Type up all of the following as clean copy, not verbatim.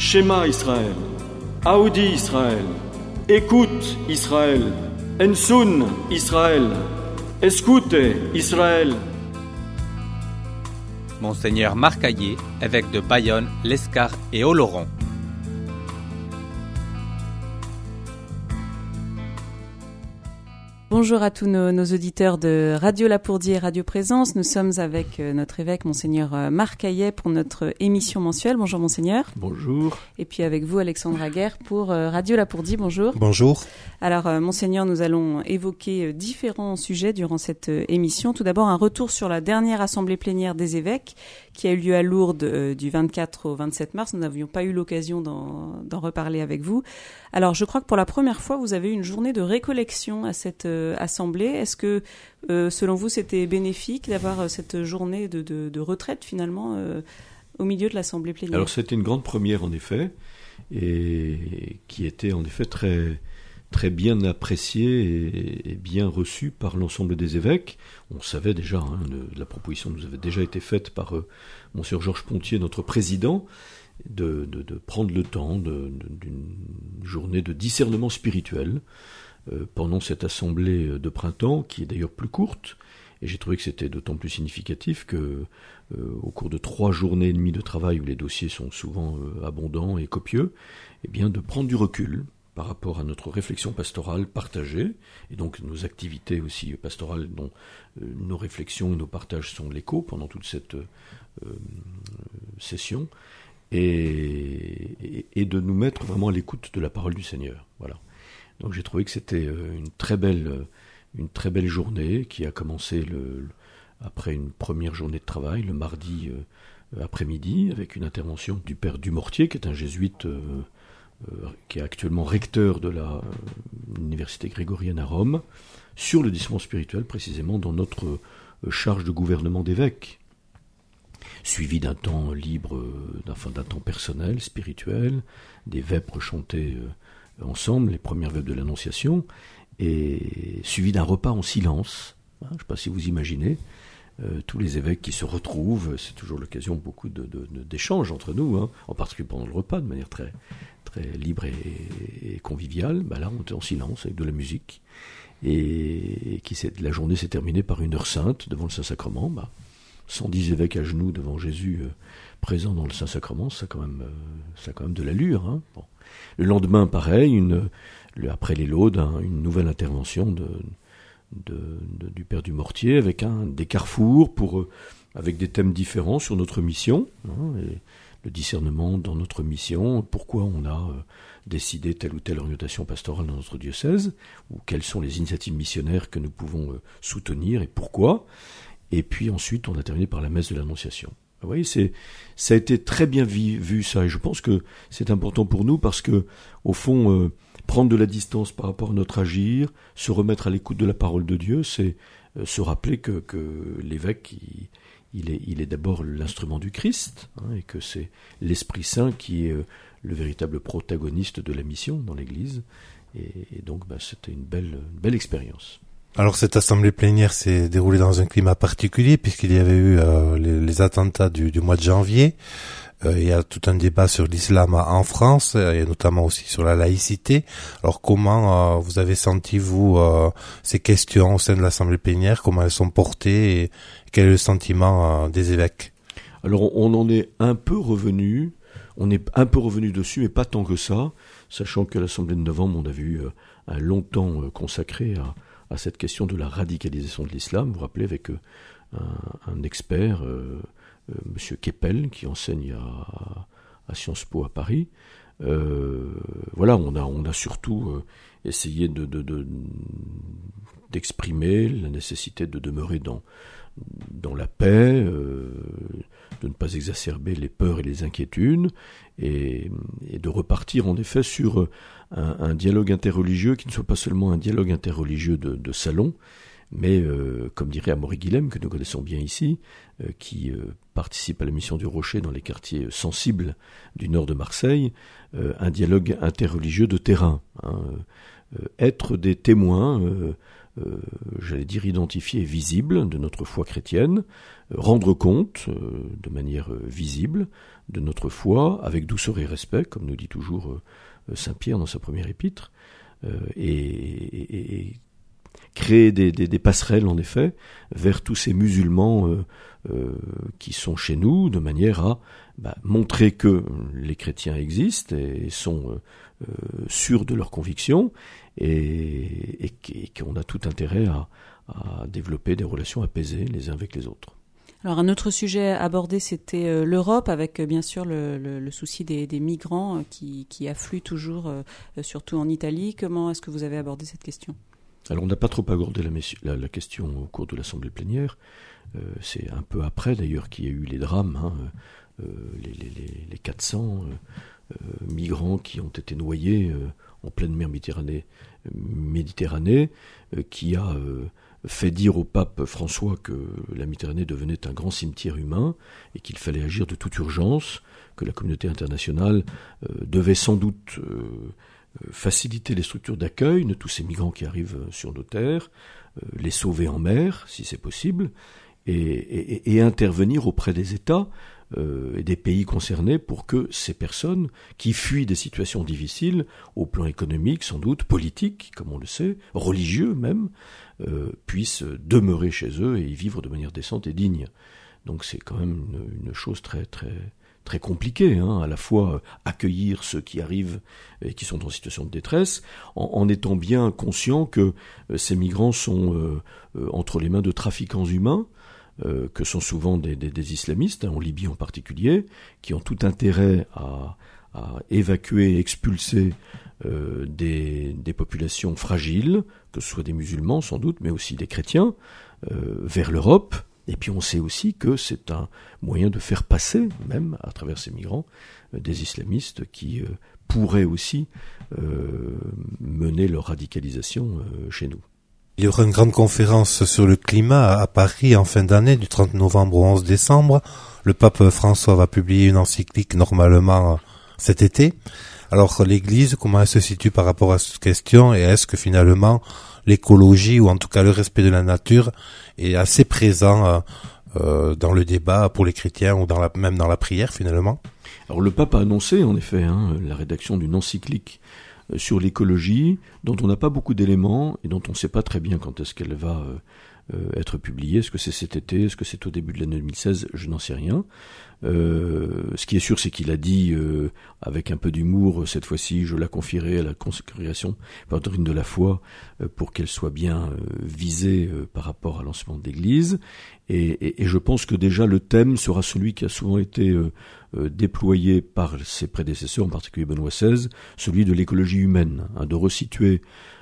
Shema Israël, Audi Israël, écoute Israël, Ensun Israël, escute Israël. Monseigneur Marc Hayet, évêque de Bayonne, l'Escar et Oloron. Bonjour à tous nos auditeurs de Radio Lapourdie et Radio Présence. Nous sommes avec notre évêque, Monseigneur Marc Hayet, pour notre émission mensuelle. Bonjour Monseigneur. Bonjour. Et puis avec vous, Alexandre Aguerre, pour Radio Lapourdie. Bonjour. Bonjour. Alors Monseigneur, nous allons évoquer différents sujets durant cette émission. Tout d'abord, un retour sur la dernière assemblée plénière des évêques qui a eu lieu à Lourdes du 24 au 27 mars. Nous n'avions pas eu l'occasion d'en reparler avec vous. Alors, je crois que pour la première fois, vous avez eu une journée de récollection à cette assemblée. Est-ce que, selon vous, c'était bénéfique d'avoir cette journée de retraite, finalement, au milieu de l'assemblée plénière ? Alors, c'était une grande première, en effet, et qui était, en effet, très, très bien appréciée et bien reçue par l'ensemble des évêques. On savait déjà, la proposition nous avait déjà été faite par Monseigneur Georges Pontier, notre président, de prendre le temps d'une journée de discernement spirituel pendant cette assemblée de printemps, qui est d'ailleurs plus courte, et j'ai trouvé que c'était d'autant plus significatif que au cours de 3 journées et demie de travail, où les dossiers sont souvent abondants et copieux, eh bien de prendre du recul par rapport à notre réflexion pastorale partagée, et donc nos activités aussi pastorales dont nos réflexions et nos partages sont l'écho pendant toute cette session, et de nous mettre vraiment à l'écoute de la parole du Seigneur. Voilà. Donc j'ai trouvé que c'était une très belle journée qui a commencé après une première journée de travail, le mardi après-midi, avec une intervention du père Dumortier, qui est un jésuite qui est actuellement recteur de l'université grégorienne à Rome, sur le discernement spirituel, précisément dans notre charge de gouvernement d'évêques, suivi d'un temps libre, d'un temps personnel, spirituel, des vêpres chantées ensemble, les premières vêpres de l'Annonciation, et suivi d'un repas en silence. Je ne sais pas si vous imaginez, tous les évêques qui se retrouvent, c'est toujours l'occasion beaucoup d'échanges entre nous, en particulier pendant le repas, de manière très, très libre et conviviale. Là, on était en silence avec de la musique, et la journée s'est terminée par une heure sainte devant le Saint-Sacrement. 110 évêques à genoux devant Jésus présents dans le Saint-Sacrement, ça a quand même de l'allure. Bon. Le lendemain, pareil, après les laudes, une nouvelle intervention du père Dumortier avec des carrefours avec des thèmes différents sur notre mission, et le discernement dans notre mission, pourquoi on a décidé telle ou telle orientation pastorale dans notre diocèse, ou quelles sont les initiatives missionnaires que nous pouvons soutenir et pourquoi. Et puis ensuite, on a terminé par la messe de l'Annonciation. Vous voyez, ça a été très bien vu ça, et je pense que c'est important pour nous parce que, au fond, prendre de la distance par rapport à notre agir, se remettre à l'écoute de la parole de Dieu, c'est se rappeler que l'évêque, il est d'abord l'instrument du Christ, et que c'est l'Esprit Saint qui est le véritable protagoniste de la mission dans l'Église, et donc c'était une belle expérience. Alors cette assemblée plénière s'est déroulée dans un climat particulier puisqu'il y avait eu les attentats du mois de janvier. Il y a tout un débat sur l'islam en France et notamment aussi sur la laïcité. Alors comment vous avez senti, vous, ces questions au sein de l'assemblée plénière, comment elles sont portées et quel est le sentiment des évêques ? Alors on en est un peu revenu, dessus, mais pas tant que ça, sachant que l'assemblée de novembre, on avait eu un long temps consacré à cette question de la radicalisation de l'islam. Vous vous rappelez, avec un expert, Monsieur Keppel, qui enseigne à Sciences Po à Paris. Voilà, on a surtout essayé d'exprimer la nécessité de demeurer dans la paix, de ne pas exacerber les peurs et les inquiétudes, et de repartir en effet sur un dialogue interreligieux qui ne soit pas seulement un dialogue interreligieux de salon, mais comme dirait Amaury Guilhem, que nous connaissons bien ici, qui participe à la mission du Rocher dans les quartiers sensibles du nord de Marseille, un dialogue interreligieux de terrain, être des témoins identifiée et visible de notre foi chrétienne, rendre compte de manière visible de notre foi, avec douceur et respect, comme nous dit toujours Saint Pierre dans sa première épître, et créer des passerelles, en effet, vers tous ces musulmans qui sont chez nous, de manière à montrer que les chrétiens existent et sont sûrs de leurs convictions, et qu'on a tout intérêt à développer des relations apaisées les uns avec les autres. Alors un autre sujet abordé, c'était l'Europe, avec bien sûr le souci des migrants qui affluent toujours, surtout en Italie. Comment est-ce que vous avez abordé cette question ? Alors on n'a pas trop abordé la question au cours de l'Assemblée plénière. C'est un peu après d'ailleurs qu'il y a eu les drames, les 400 migrants qui ont été noyés en pleine mer Méditerranée, qui a fait dire au pape François que la Méditerranée devenait un grand cimetière humain et qu'il fallait agir de toute urgence, que la communauté internationale devait sans doute faciliter les structures d'accueil de tous ces migrants qui arrivent sur nos terres, les sauver en mer si c'est possible, et intervenir auprès des États et des pays concernés pour que ces personnes qui fuient des situations difficiles, au plan économique sans doute, politique, comme on le sait, religieux même, puissent demeurer chez eux et y vivre de manière décente et digne. Donc c'est quand même une chose très, très, très compliquée, à la fois accueillir ceux qui arrivent et qui sont en situation de détresse, en étant bien conscient que ces migrants sont entre les mains de trafiquants humains, que sont souvent des islamistes, en Libye en particulier, qui ont tout intérêt à évacuer et expulser des populations fragiles, que ce soit des musulmans sans doute, mais aussi des chrétiens, vers l'Europe. Et puis on sait aussi que c'est un moyen de faire passer, même à travers ces migrants, des islamistes qui pourraient aussi mener leur radicalisation chez nous. Il y aura une grande conférence sur le climat à Paris en fin d'année, du 30 novembre au 11 décembre. Le pape François va publier une encyclique normalement cet été. Alors l'Église, comment elle se situe par rapport à cette question, et est-ce que finalement l'écologie, ou en tout cas le respect de la nature, est assez présent dans le débat pour les chrétiens, ou même dans la prière finalement? Alors le pape a annoncé en effet la rédaction d'une encyclique sur l'écologie, dont on n'a pas beaucoup d'éléments et dont on ne sait pas très bien quand est-ce qu'elle va être publiée. Est-ce que c'est cet été? Est-ce que c'est au début de l'année 2016? Je n'en sais rien. Ce qui est sûr, c'est qu'il a dit, avec un peu d'humour, cette fois-ci, je la confierai à la congrégation par doctrine de la foi pour qu'elle soit bien visée par rapport à l'enseignement de l'Église. Et je pense que déjà le thème sera celui qui a souvent été déployé par ses prédécesseurs, en particulier Benoît XVI, celui de l'écologie humaine, de resituer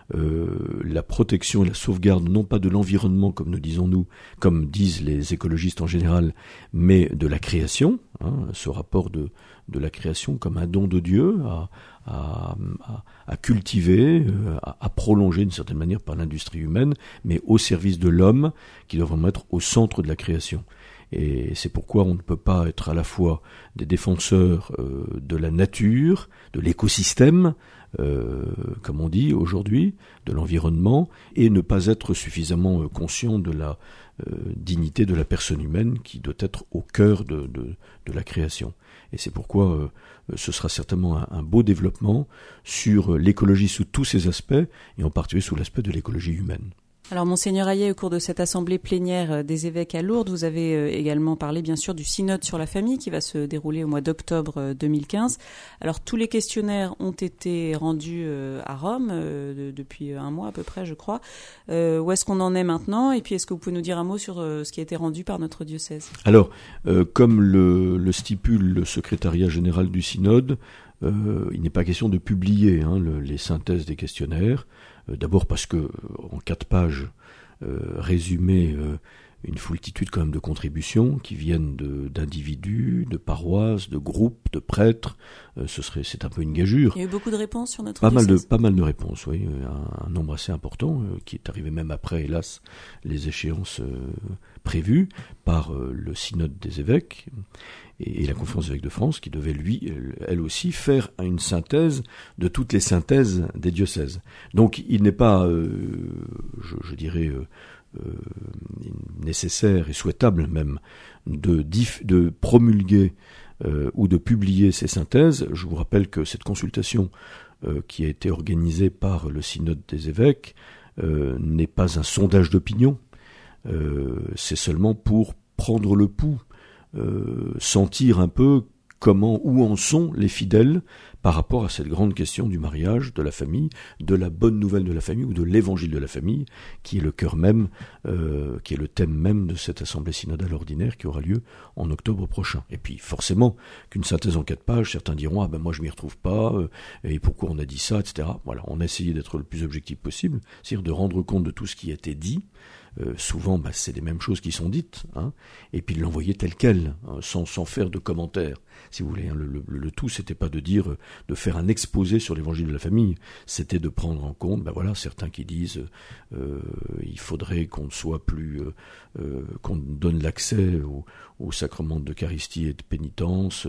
la protection et la sauvegarde, non pas de l'environnement, comme nous disons nous, comme disent les écologistes en général, mais de la création, ce rapport de la création comme un don de Dieu à cultiver, à prolonger d'une certaine manière par l'industrie humaine, mais au service de l'homme, qui doit vraiment être au centre de la création. Et c'est pourquoi on ne peut pas être à la fois des défenseurs de la nature, de l'écosystème, comme on dit aujourd'hui, de l'environnement, et ne pas être suffisamment conscient de la dignité de la personne humaine qui doit être au cœur de la création. Et c'est pourquoi ce sera certainement un beau développement sur l'écologie sous tous ses aspects, et en particulier sous l'aspect de l'écologie humaine. Alors, Monseigneur Hayet, au cours de cette assemblée plénière des évêques à Lourdes, vous avez également parlé, bien sûr, du synode sur la famille qui va se dérouler au mois d'octobre 2015. Alors, tous les questionnaires ont été rendus à Rome depuis un mois à peu près, je crois. Où est-ce qu'on en est maintenant? Et puis, est-ce que vous pouvez nous dire un mot sur ce qui a été rendu par notre diocèse? Alors, comme le stipule le secrétariat général du synode, il n'est pas question de publier les synthèses des questionnaires. D'abord parce que en 4 pages résumées, une foultitude quand même de contributions qui viennent d'individus, de paroisses, de groupes, de prêtres. C'est un peu une gageure. Il y a eu beaucoup de réponses sur notre Pas diocèse. mal de réponses, oui. Un nombre assez important qui est arrivé même après, hélas, les échéances prévues par le synode des évêques et la conférence des évêques de France qui devait, elle aussi, faire une synthèse de toutes les synthèses des diocèses. Donc il n'est pas, je dirais, nécessaire et souhaitable même de promulguer ou de publier ces synthèses. Je vous rappelle que cette consultation qui a été organisée par le synode des évêques n'est pas un sondage d'opinion, c'est seulement pour prendre le pouls, sentir un peu où en sont les fidèles par rapport à cette grande question du mariage, de la famille, de la bonne nouvelle de la famille ou de l'évangile de la famille, qui est le cœur même, qui est le thème même de cette assemblée synodale ordinaire qui aura lieu en octobre prochain. Et puis forcément qu'une synthèse en 4 pages, certains diront moi je m'y retrouve pas, et pourquoi on a dit ça, etc. Voilà, on a essayé d'être le plus objectif possible, c'est-à-dire de rendre compte de tout ce qui a été dit. Souvent c'est les mêmes choses qui sont dites, et puis de l'envoyer tel quel, sans faire de commentaires, si vous voulez. Le tout, c'était pas de faire un exposé sur l'évangile de la famille, c'était de prendre en compte, certains qui disent il faudrait qu'on ne soit plus, qu'on donne l'accès au sacrement d'Eucharistie et de pénitence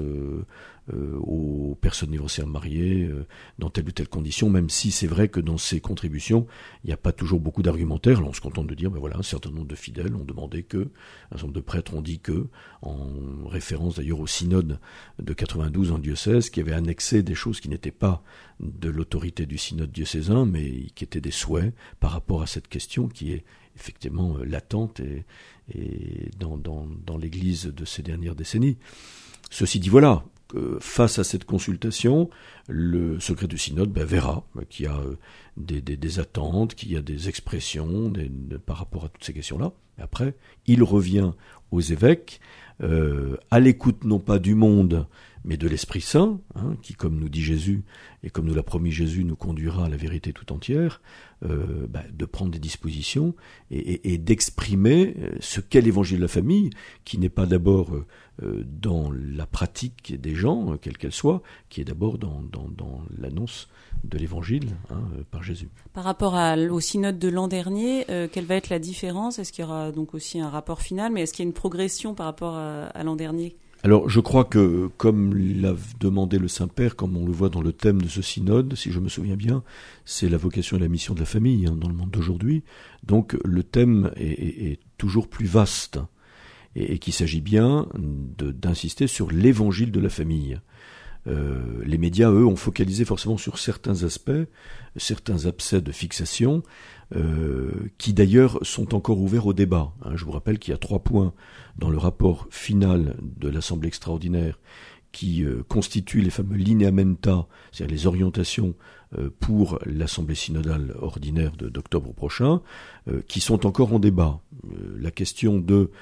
aux personnes divorcées mariées dans telle ou telle condition, même si c'est vrai que dans ces contributions, il n'y a pas toujours beaucoup d'argumentaires. Là, on se contente de dire, un certain nombre de fidèles ont demandé que, un certain nombre de prêtres ont dit que, en référence d'ailleurs au synode de 92 en diocèse, qui avait annexé des choses qui n'étaient pas de l'autorité du synode diocésain, mais qui étaient des souhaits par rapport à cette question qui est effectivement latente et dans l'Église de ces dernières décennies. Ceci dit, voilà, face à cette consultation, le secret du synode verra qu'il y a des attentes, qu'il y a des expressions par rapport à toutes ces questions-là. Après, il revient aux évêques, à l'écoute non pas du monde, mais de l'Esprit Saint, qui, comme nous dit Jésus, et comme nous l'a promis Jésus, nous conduira à la vérité tout entière, de prendre des dispositions et d'exprimer ce qu'est l'évangile de la famille, qui n'est pas d'abord dans la pratique des gens, quelle qu'elle soit, qui est d'abord dans l'annonce de l'évangile par Jésus. Par rapport au synode de l'an dernier, quelle va être la différence ? Est-ce qu'il y aura donc aussi un rapport final, mais est-ce qu'il y a une progression par rapport à l'an dernier ? Alors, je crois que, comme l'a demandé le Saint-Père, comme on le voit dans le thème de ce synode, si je me souviens bien, c'est la vocation et la mission de la famille dans le monde d'aujourd'hui. Donc, le thème est toujours plus vaste et qu'il s'agit bien d'insister sur l'évangile de la famille. Les médias, eux, ont focalisé forcément sur certains aspects, certains abcès de fixation, qui d'ailleurs sont encore ouverts au débat. Je vous rappelle qu'il y a 3 points dans le rapport final de l'Assemblée extraordinaire qui constituent les fameux lineamenta, c'est-à-dire les orientations pour l'Assemblée synodale ordinaire d'octobre prochain, qui sont encore en débat. La question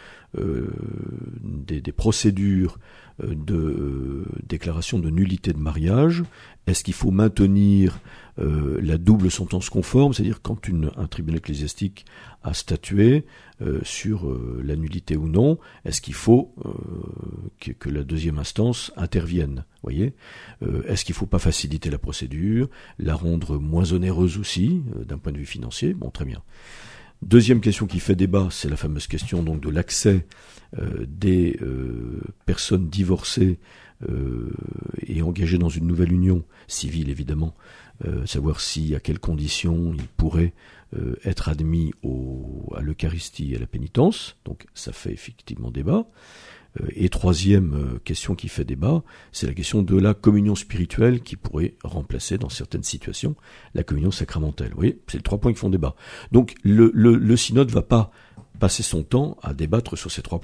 des procédures de déclaration de nullité de mariage, est-ce qu'il faut maintenir la double sentence conforme, c'est-à-dire quand un tribunal ecclésiastique a statué sur la nullité ou non, est-ce qu'il faut que la deuxième instance intervienne, voyez ? Est-ce qu'il ne faut pas faciliter la procédure, la rendre moins onéreuse aussi, d'un point de vue financier ? Bon, très bien. Deuxième question qui fait débat, c'est la fameuse question donc de l'accès des personnes divorcées et engagées dans une nouvelle union civile, évidemment, savoir à quelles conditions ils pourraient être admis à l'Eucharistie et à la pénitence. Donc ça fait effectivement débat. Et troisième question qui fait débat, c'est la question de la communion spirituelle qui pourrait remplacer dans certaines situations la communion sacramentelle. Vous voyez, c'est les 3 points qui font débat. Donc le synode ne va pas passer son temps à débattre sur ces 3 points.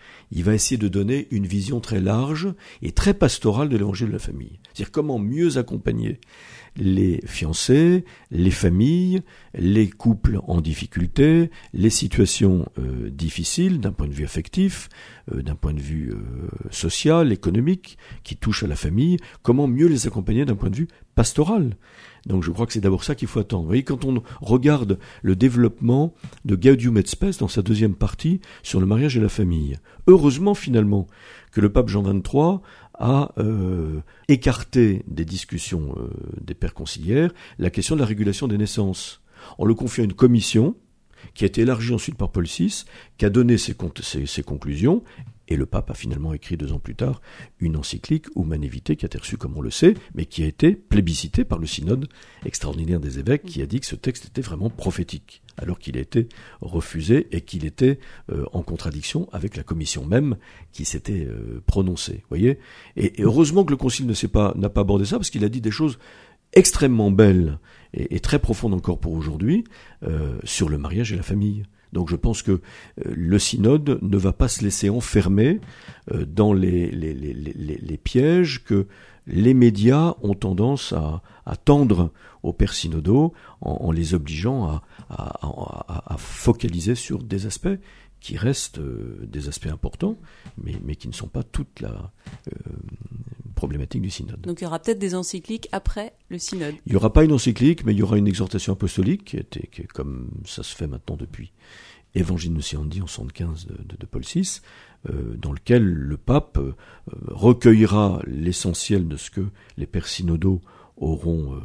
il va essayer de donner une vision très large et très pastorale de l'évangile de la famille. C'est-à-dire comment mieux accompagner les fiancés, les familles, les couples en difficulté, les situations difficiles d'un point de vue affectif, d'un point de vue social, économique, qui touchent à la famille, comment mieux les accompagner d'un point de vue pastoral. Donc je crois que c'est d'abord ça qu'il faut attendre. Vous voyez, quand on regarde le développement de Gaudium et Spes dans sa deuxième partie sur le mariage et la famille, heureusement finalement que le pape Jean XXIII a écarté des discussions des pères conciliaires la question de la régulation des naissances, en le confiant à une commission qui a été élargie ensuite par Paul VI, qui a donné ses conclusions, et le pape a finalement écrit 2 ans plus tard une encyclique Humanae Vitae qui a été reçue, comme on le sait, mais qui a été plébiscitée par le synode extraordinaire des évêques, qui a dit que ce texte était vraiment prophétique, alors qu'il a été refusé et qu'il était en contradiction avec la commission même qui s'était prononcée. Voyez, et heureusement que le concile n'a pas abordé ça, parce qu'il a dit des choses extrêmement belles et très profondes encore pour aujourd'hui sur le mariage et la famille. Donc je pense que le synode ne va pas se laisser enfermer dans les pièges que les médias ont tendance à tendre aux pères synodaux en les obligeant à focaliser sur des aspects qui restent des aspects importants, mais qui ne sont pas toute la problématique du synode. Donc il y aura peut-être des encycliques après le synode. Il n'y aura pas une encyclique, mais il y aura une exhortation apostolique, qui est comme ça se fait maintenant depuis Évangile Nunciandi en 75 de Paul VI, dans lequel le pape recueillera l'essentiel de ce que les pères synodaux auront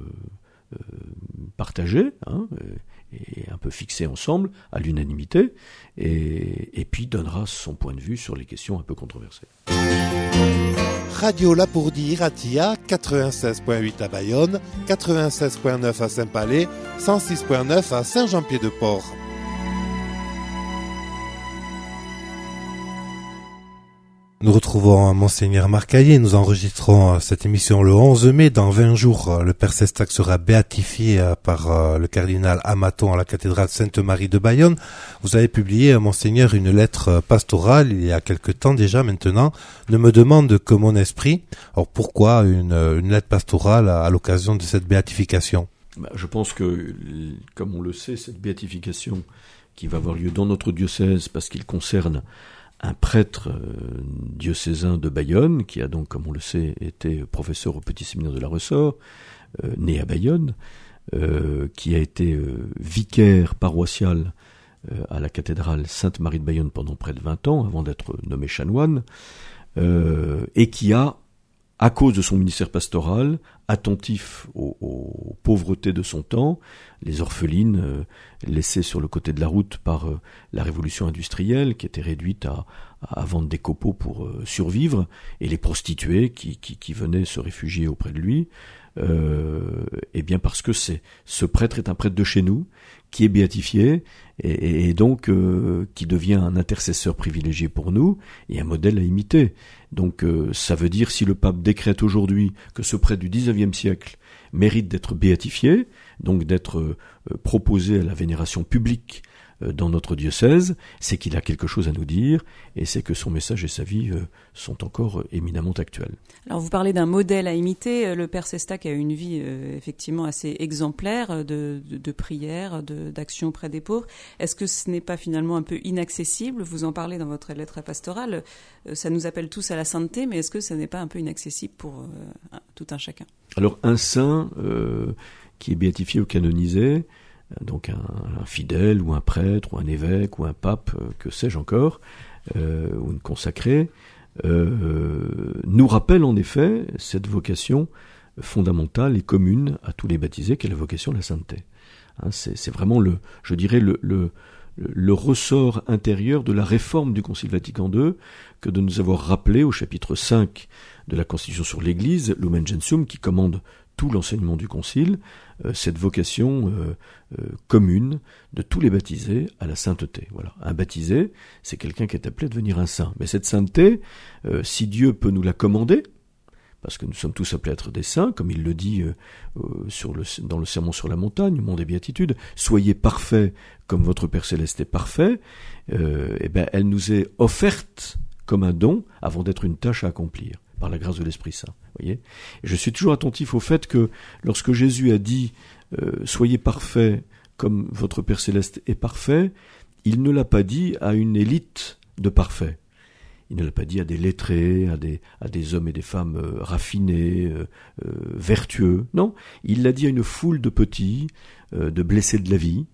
partagé, et un peu fixé ensemble, à l'unanimité, et puis donnera son point de vue sur les questions un peu controversées. Radio Lapourdie Iratia, 96.8 à Bayonne, 96.9 à Saint-Palais, 106.9 à Saint-Jean-Pied-de-Port. Nous retrouvons Monseigneur Marc Caillé. Nous enregistrons cette émission le 11 mai. Dans 20 jours, le Père Sestac sera béatifié par le cardinal Amaton à la cathédrale Sainte-Marie de Bayonne. Vous avez publié, Monseigneur, une lettre pastorale il y a quelque temps déjà maintenant. Ne me demande que mon esprit. Alors pourquoi une lettre pastorale à l'occasion de cette béatification ? Je pense que, comme on le sait, cette béatification qui va avoir lieu dans notre diocèse, parce qu'il concerne un prêtre diocésain de Bayonne, qui a donc, comme on le sait, été professeur au petit séminaire de la Ressort, né à Bayonne, qui a été vicaire paroissial à la cathédrale Sainte-Marie de Bayonne pendant près de 20 ans, avant d'être nommé chanoine, et qui a, à cause de son ministère pastoral, attentif aux pauvretés de son temps, les orphelines laissées sur le côté de la route par la révolution industrielle, qui était réduite à vendre des copeaux pour survivre, et les prostituées qui venaient se réfugier auprès de lui, et bien parce que ce prêtre est un prêtre de chez nous, qui est béatifié, et donc qui devient un intercesseur privilégié pour nous, et un modèle à imiter. Donc ça veut dire, si le pape décrète aujourd'hui que ce prêtre du XIXe siècle mérite d'être béatifié, donc d'être proposé à la vénération publique dans notre diocèse, c'est qu'il a quelque chose à nous dire, et c'est que son message et sa vie sont encore éminemment actuels. Alors vous parlez d'un modèle à imiter. Le Père Sestac a eu une vie effectivement assez exemplaire de prière, d'action auprès des pauvres. Est-ce que ce n'est pas finalement un peu inaccessible ? Vous en parlez dans votre lettre pastorale. Ça nous appelle tous à la sainteté, mais est-ce que ça n'est pas un peu inaccessible pour tout un chacun ? Alors un saint qui est béatifié ou canonisé, donc un fidèle ou un prêtre ou un évêque ou un pape, que sais-je encore, ou une consacrée, nous rappelle en effet cette vocation fondamentale et commune à tous les baptisés, qu'est la vocation de la sainteté. C'est vraiment le ressort intérieur de la réforme du Concile Vatican II que de nous avoir rappelé au chapitre 5 de la Constitution sur l'Église, Lumen Gentium, qui commande tout l'enseignement du Concile, cette vocation commune de tous les baptisés à la sainteté. Voilà. Un baptisé, c'est quelqu'un qui est appelé à devenir un saint. Mais cette sainteté, si Dieu peut nous la commander, parce que nous sommes tous appelés à être des saints, comme il le dit dans le Sermon sur la montagne, au Mont des Béatitudes, soyez parfaits comme votre Père Céleste est parfait, elle nous est offerte comme un don avant d'être une tâche à accomplir, par la grâce de l'Esprit Saint. Voyez ? Et je suis toujours attentif au fait que lorsque Jésus a dit soyez parfaits comme votre Père Céleste est parfait, il ne l'a pas dit à une élite de parfaits. Il ne l'a pas dit à des lettrés, à des hommes et des femmes raffinés, vertueux. Non, il l'a dit à une foule de petits, de blessés de la vie,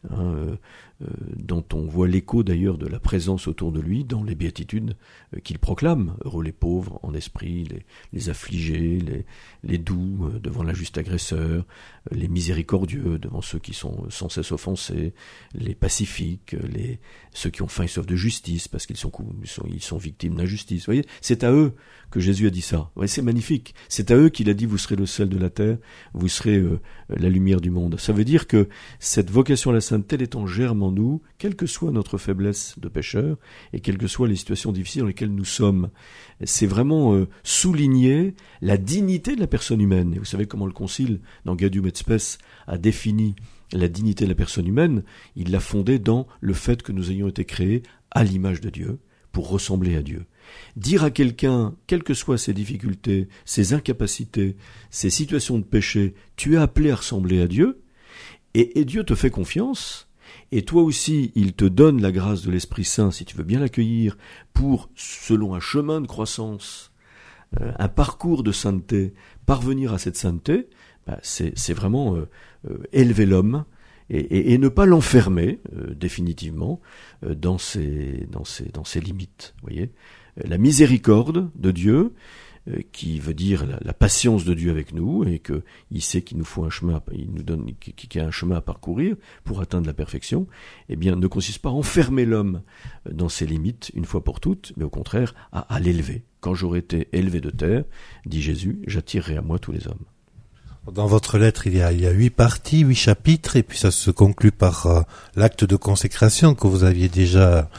dont on voit l'écho d'ailleurs de la présence autour de lui dans les béatitudes qu'il proclame. Heureux les pauvres en esprit, les affligés, les doux devant l'injuste agresseur, les miséricordieux devant ceux qui sont sans cesse offensés, les pacifiques, ceux qui ont faim et soif de justice parce qu'ils sont victimes d'injustice. Vous voyez, c'est à eux que Jésus a dit ça. Vous voyez, c'est magnifique. C'est à eux qu'il a dit vous serez le sel de la terre, vous serez la lumière du monde. Ça veut dire que cette vocation à la sainteté elle est en germe en nous, quelle que soit notre faiblesse de pécheur et quelles que soient les situations difficiles dans lesquelles nous sommes. C'est vraiment souligner la dignité de la personne humaine. Et vous savez comment le Concile, dans Gaudium et Spes, a défini la dignité de la personne humaine. Il l'a fondée dans le fait que nous ayons été créés à l'image de Dieu, pour ressembler à Dieu. Dire à quelqu'un, quelles que soient ses difficultés, ses incapacités, ses situations de péché, tu es appelé à ressembler à Dieu, et Dieu te fait confiance, et toi aussi, il te donne la grâce de l'Esprit Saint, si tu veux bien l'accueillir, pour, selon un chemin de croissance, un parcours de sainteté, parvenir à cette sainteté, c'est vraiment élever l'homme, et ne pas l'enfermer définitivement dans ses limites. Voyez, la miséricorde de Dieu, qui veut dire la patience de Dieu avec nous, et que il sait qu'il nous faut un chemin, il nous donne qu'il y a un chemin à parcourir pour atteindre la perfection. Eh bien, ne consiste pas à enfermer l'homme dans ses limites une fois pour toutes, mais au contraire à l'élever. Quand j'aurai été élevé de terre, dit Jésus, j'attirerai à moi tous les hommes. Dans votre lettre, il y a 8 parties, 8 chapitres, et puis ça se conclut par l'acte de consécration que vous aviez déjà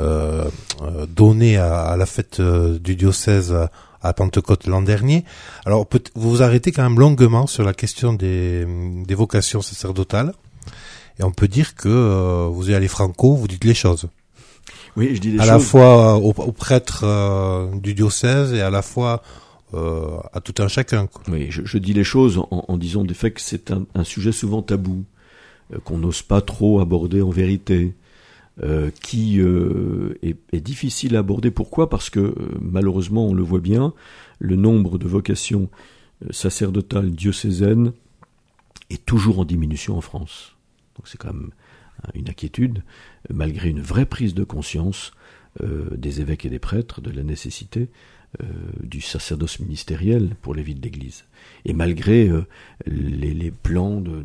donné à la fête du diocèse à Pentecôte l'an dernier. Alors, vous vous arrêtez quand même longuement sur la question des vocations sacerdotales, et on peut dire que vous y allez franco, vous dites les choses. Oui, je dis les choses. À la fois aux prêtres du diocèse et à la fois à tout un chacun. Oui, je dis les choses en disant des faits que c'est un sujet souvent tabou, qu'on n'ose pas trop aborder en vérité, qui est difficile à aborder. Pourquoi ? Parce que malheureusement, on le voit bien, le nombre de vocations sacerdotales diocésaines est toujours en diminution en France. Donc c'est quand même une inquiétude, malgré une vraie prise de conscience des évêques et des prêtres de la nécessité du sacerdoce ministériel pour les vies de l'Église. Et malgré les plans de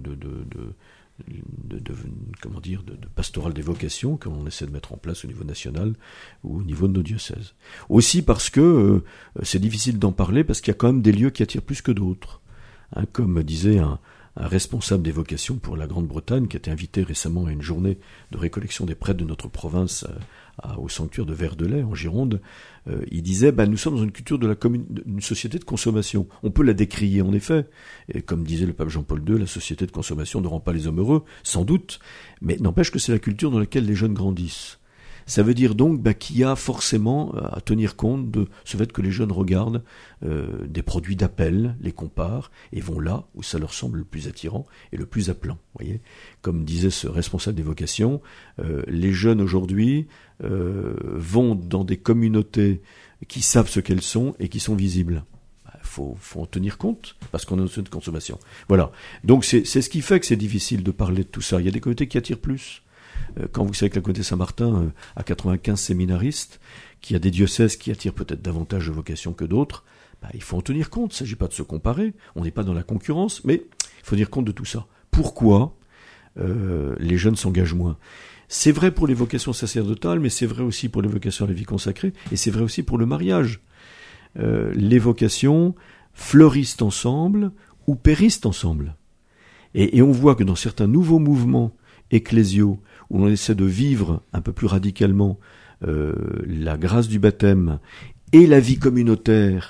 pastoral des vocations qu'on essaie de mettre en place au niveau national ou au niveau de nos diocèses. Aussi parce que c'est difficile d'en parler, parce qu'il y a quand même des lieux qui attirent plus que d'autres. Comme disait un responsable des vocations pour la Grande-Bretagne, qui a été invité récemment à une journée de récollection des prêtres de notre province au sanctuaire de Verdelais, en Gironde, il disait nous sommes dans une culture d'une société de consommation. On peut la décrier en effet, et comme disait le pape Jean-Paul II, la société de consommation ne rend pas les hommes heureux, sans doute, mais n'empêche que c'est la culture dans laquelle les jeunes grandissent. Ça veut dire donc qu'il y a forcément à tenir compte de ce fait que les jeunes regardent des produits d'appel, les comparent, et vont là où ça leur semble le plus attirant et le plus appelant. Voyez, comme disait ce responsable des vocations, les jeunes aujourd'hui vont dans des communautés qui savent ce qu'elles sont et qui sont visibles. Faut en tenir compte, parce qu'on est dans une société de consommation. Voilà. Donc c'est ce qui fait que c'est difficile de parler de tout ça. Il y a des communautés qui attirent plus. Quand vous savez que la communauté Saint-Martin a 95 séminaristes, qu'il y a des diocèses qui attirent peut-être davantage de vocations que d'autres, il faut en tenir compte. Il ne s'agit pas de se comparer, on n'est pas dans la concurrence, mais il faut tenir compte de tout ça. Pourquoi les jeunes s'engagent moins ? C'est vrai pour les vocations sacerdotales, mais c'est vrai aussi pour les vocations à la vie consacrée, et c'est vrai aussi pour le mariage. Les vocations fleurissent ensemble ou périssent ensemble. Et on voit que dans certains nouveaux mouvements ecclésiaux, où l'on essaie de vivre un peu plus radicalement la grâce du baptême et la vie communautaire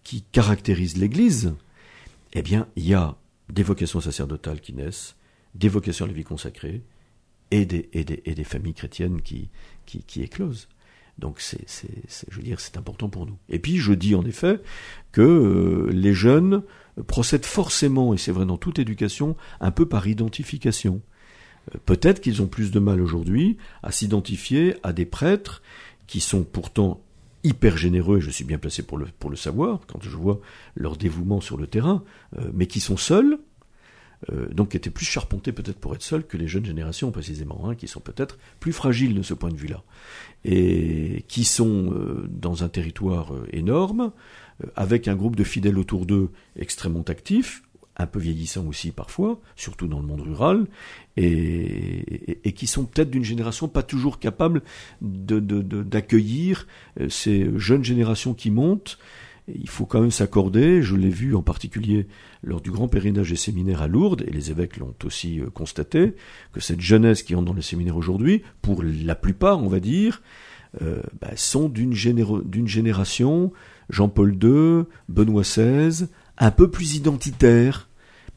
qui caractérisent l'Église, eh bien, il y a des vocations sacerdotales qui naissent, des vocations à la vie consacrée, et des familles chrétiennes qui éclosent. Donc je veux dire, c'est important pour nous. Et puis je dis en effet que les jeunes procèdent forcément, et c'est vrai dans toute éducation, un peu par identification. Peut-être qu'ils ont plus de mal aujourd'hui à s'identifier à des prêtres qui sont pourtant hyper généreux, et je suis bien placé pour le savoir, quand je vois leur dévouement sur le terrain, mais qui sont seuls, donc qui étaient plus charpentés peut-être pour être seuls que les jeunes générations précisément, qui sont peut-être plus fragiles de ce point de vue-là, et qui sont dans un territoire énorme, avec un groupe de fidèles autour d'eux extrêmement actifs, un peu vieillissants aussi parfois, surtout dans le monde rural, et qui sont peut-être d'une génération pas toujours capable d'accueillir ces jeunes générations qui montent. Il faut quand même s'accorder, je l'ai vu en particulier lors du grand pèlerinage des séminaires à Lourdes, et les évêques l'ont aussi constaté, que cette jeunesse qui entre dans les séminaires aujourd'hui, pour la plupart, on va dire, sont d'une génération, Jean-Paul II, Benoît XVI, un peu plus identitaire. Pourquoi ?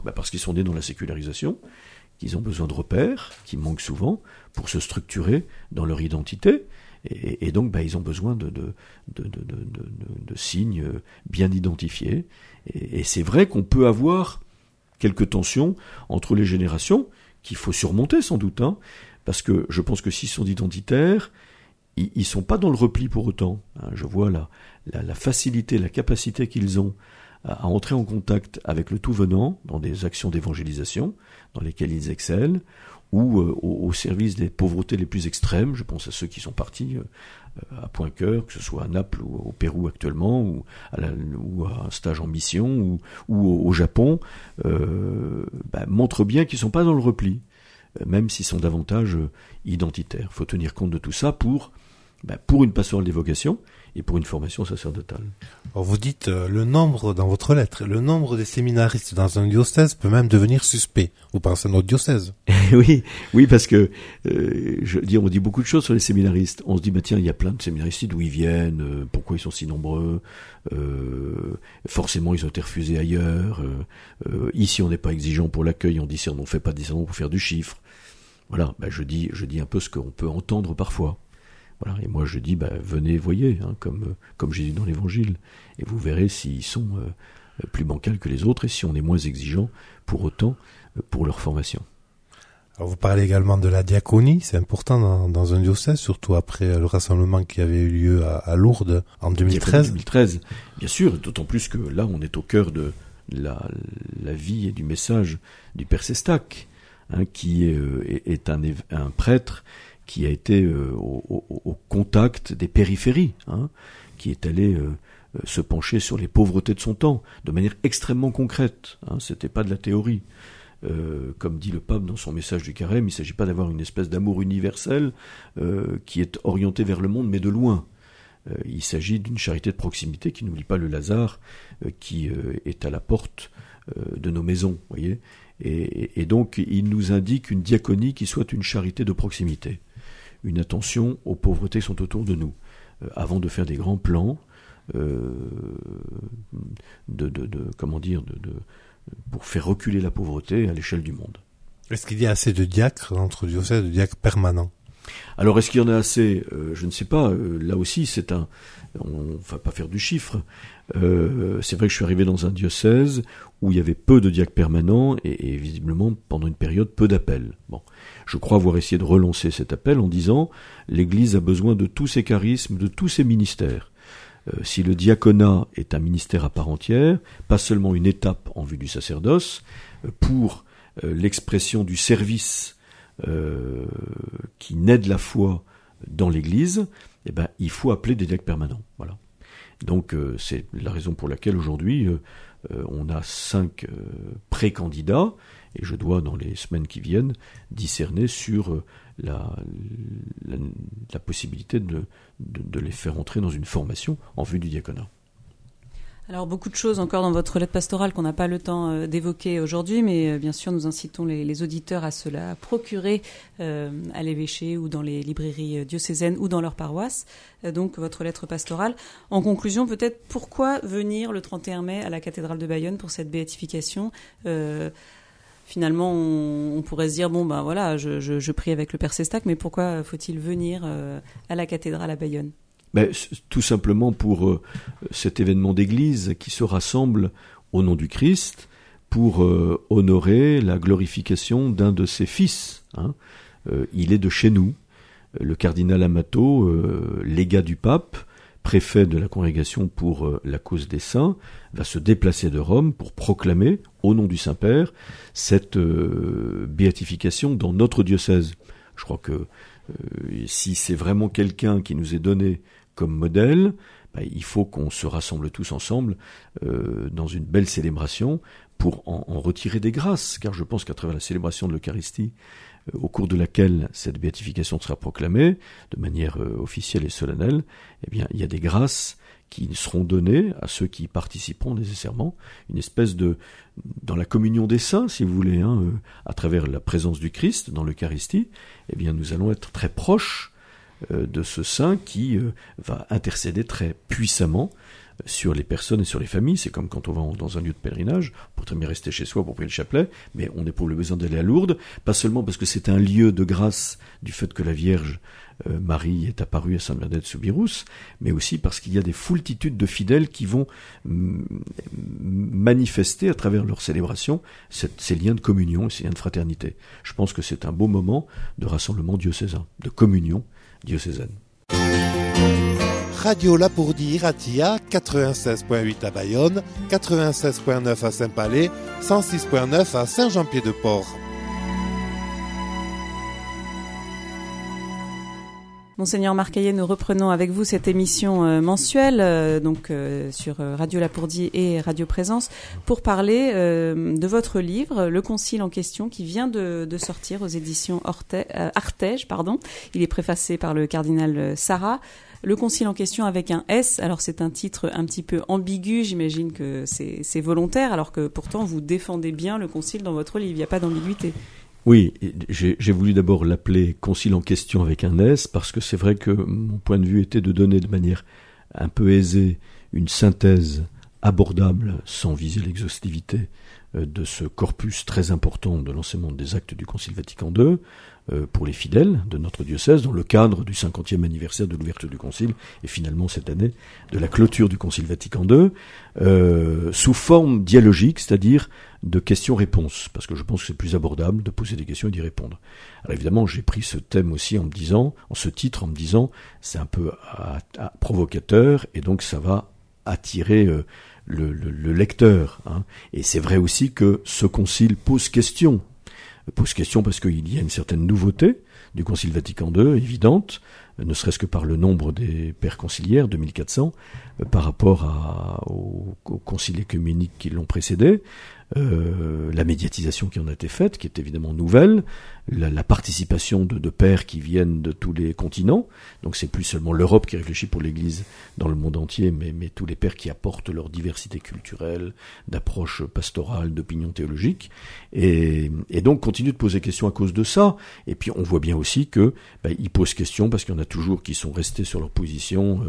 Parce qu'ils sont nés dans la sécularisation, qu'ils ont besoin de repères, qui manquent souvent, pour se structurer dans leur identité. Et donc, ils ont besoin de signes bien identifiés. Et c'est vrai qu'on peut avoir quelques tensions entre les générations, qu'il faut surmonter sans doute, parce que je pense que s'ils sont identitaires, ils sont pas dans le repli pour autant. Je vois la facilité, la capacité qu'ils ont à entrer en contact avec le tout venant dans des actions d'évangélisation dans lesquelles ils excellent, ou au service des pauvretés les plus extrêmes. Je pense à ceux qui sont partis à Point-Cœur, que ce soit à Naples ou au Pérou actuellement, ou à un stage en mission, ou au Japon, montrent bien qu'ils ne sont pas dans le repli, même s'ils sont davantage identitaires. Il faut tenir compte de tout ça pour une pastorale des vocations et pour une formation sacerdotale. Alors vous dites le nombre, dans votre lettre, le nombre des séminaristes dans un diocèse peut même devenir suspect. Vous pensez à notre diocèse? Oui, parce que on dit beaucoup de choses sur les séminaristes. On se dit, tiens, il y a plein de séminaristes, d'où ils viennent, pourquoi ils sont si nombreux, forcément ils ont été refusés ailleurs, ici on n'est pas exigeant pour l'accueil, on dit on ne fait pas des salons pour faire du chiffre. Voilà, je dis un peu ce qu'on peut entendre parfois. Voilà, et moi je dis, venez, voyez, comme Jésus dans l'Évangile, et vous verrez s'ils sont plus bancals que les autres, et si on est moins exigeant pour autant pour leur formation. Alors vous parlez également de la diaconie, c'est important dans un diocèse, surtout après le rassemblement qui avait eu lieu à Lourdes en 2013. 2013, bien sûr, d'autant plus que là on est au cœur de la vie et du message du Père Sestac, qui est un prêtre qui a été au contact des périphéries, qui est allé se pencher sur les pauvretés de son temps, de manière extrêmement concrète. C'était pas de la théorie. Comme dit le pape dans son message du Carême, il ne s'agit pas d'avoir une espèce d'amour universel qui est orienté vers le monde, mais de loin. Il s'agit d'une charité de proximité qui n'oublie pas le Lazare, qui est à la porte de nos maisons, voyez. Et donc, il nous indique une diaconie qui soit une charité de proximité, une attention aux pauvretés qui sont autour de nous, avant de faire des grands plans pour faire reculer la pauvreté à l'échelle du monde. Est-ce qu'il y a assez de diacres dans notre diocèse, de diacres permanents? Alors, est-ce qu'il y en a assez? Je ne sais pas. Là aussi, on ne va pas faire du chiffre. C'est vrai que je suis arrivé dans un diocèse où il y avait peu de diacres permanents et visiblement, pendant une période, peu d'appels. Bon, je crois avoir essayé de relancer cet appel en disant « l'Église a besoin de tous ses charismes, de tous ses ministères ». Si le diaconat est un ministère à part entière, pas seulement une étape en vue du sacerdoce, pour l'expression du service qui naît de la foi dans l'Église, il faut appeler des diacres permanents. Voilà. Donc c'est la raison pour laquelle aujourd'hui on a 5 pré-candidats, et je dois dans les semaines qui viennent discerner sur la possibilité de les faire entrer dans une formation en vue du diaconat. Alors beaucoup de choses encore dans votre lettre pastorale qu'on n'a pas le temps d'évoquer aujourd'hui, mais bien sûr nous incitons les auditeurs à se la procurer à l'évêché ou dans les librairies diocésaines ou dans leur paroisse, donc votre lettre pastorale. En conclusion, peut-être pourquoi venir le 31 mai à la cathédrale de Bayonne pour cette béatification Finalement, on pourrait se dire, je prie avec le Père Sestac, mais pourquoi faut-il venir à la cathédrale à Bayonne ? Tout simplement pour cet événement d'église qui se rassemble au nom du Christ pour honorer la glorification d'un de ses fils. Il est de chez nous. Le cardinal Amato, légat du pape, préfet de la congrégation pour la cause des saints, va se déplacer de Rome pour proclamer, au nom du Saint-Père, cette béatification dans notre diocèse. Je crois que si c'est vraiment quelqu'un qui nous est donné comme modèle, il faut qu'on se rassemble tous ensemble dans une belle célébration pour en retirer des grâces, car je pense qu'à travers la célébration de l'Eucharistie, au cours de laquelle cette béatification sera proclamée de manière officielle et solennelle, il y a des grâces qui seront données à ceux qui y participeront nécessairement, une espèce dans la communion des saints, si vous voulez, à travers la présence du Christ dans l'Eucharistie, nous allons être très proches de ce saint qui va intercéder très puissamment sur les personnes et sur les familles. C'est comme quand on va dans un lieu de pèlerinage, on peut très bien rester chez soi pour prier le chapelet, mais on éprouve le besoin d'aller à Lourdes, pas seulement parce que c'est un lieu de grâce du fait que la Vierge Marie est apparue à Sainte-Bernadette-Soubirous, mais aussi parce qu'il y a des foultitudes de fidèles qui vont manifester à travers leur célébration ces liens de communion et ces liens de fraternité. Je pense que c'est un beau moment de rassemblement diocésain, de communion diocésaine. Radio Lapourdie Ratia, 96.8 à Bayonne, 96.9 à Saint-Palais, 106.9 à Saint-Jean-Pied-de-Port. Monseigneur Marcaillet, nous reprenons avec vous cette émission mensuelle sur Radio Lapourdie et Radio Présence pour parler de votre livre, Le Concile en question, qui vient de sortir aux éditions Artege. Il est préfacé par le cardinal Sarah. Le Concile en question avec un S, alors c'est un titre un petit peu ambigu, j'imagine que c'est volontaire, alors que pourtant vous défendez bien le Concile dans votre livre, il n'y a pas d'ambiguïté. Oui, j'ai voulu d'abord l'appeler Concile en question avec un S, parce que c'est vrai que mon point de vue était de donner de manière un peu aisée une synthèse abordable, sans viser l'exhaustivité, de ce corpus très important de l'enseignement des actes du Concile Vatican II, pour les fidèles de notre diocèse, dans le cadre du 50e anniversaire de l'ouverture du Concile, et finalement cette année de la clôture du Concile Vatican II, sous forme dialogique, c'est-à-dire de questions-réponses, parce que je pense que c'est plus abordable de poser des questions et d'y répondre. Alors évidemment, j'ai pris ce thème aussi en me disant, c'est un peu provocateur, et donc ça va attirer le lecteur. Et c'est vrai aussi que ce concile pose question parce qu'il y a une certaine nouveauté du Concile Vatican II, évidente, ne serait-ce que par le nombre des pères conciliaires, 2400, par rapport aux conciles œcuméniques qui l'ont précédé, la médiatisation qui en a été faite, qui est évidemment nouvelle, la participation de pères qui viennent de tous les continents, donc c'est plus seulement l'Europe qui réfléchit pour l'Église dans le monde entier, mais tous les pères qui apportent leur diversité culturelle, d'approche pastorale, d'opinion théologique, et donc continue de poser question à cause de ça, et puis on voit bien aussi que ils posent question parce qu'il y en a toujours qui sont restés sur leur position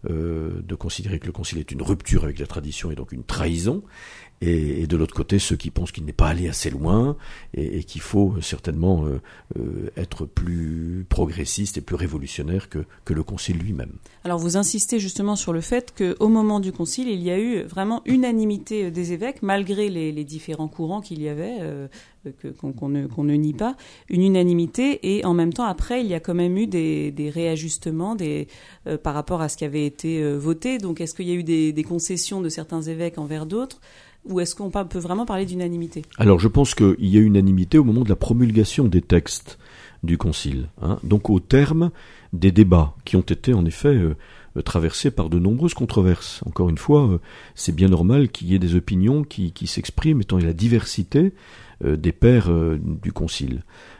de considérer que le Concile est une rupture avec la tradition et donc une trahison, et de l'autre côté ceux qui pensent qu'il n'est pas allé assez loin et qu'il faut certainement être plus progressiste et plus révolutionnaire que le Concile lui-même. Alors vous insistez justement sur le fait qu'au moment du Concile, il y a eu vraiment unanimité des évêques, malgré les différents courants qu'il y avait, qu'on ne nie pas, une unanimité, et en même temps après il y a quand même eu des réajustements par rapport à ce qui avait été voté. Donc est-ce qu'il y a eu des concessions de certains évêques envers d'autres, ou est-ce qu'on peut vraiment parler d'unanimité ? Alors je pense qu'il y a unanimité au moment de la promulgation des textes du Concile, donc au terme des débats qui ont été en effet traversés par de nombreuses controverses. Encore une fois, c'est bien normal qu'il y ait des opinions qui s'expriment étant la diversité des pères du Concile.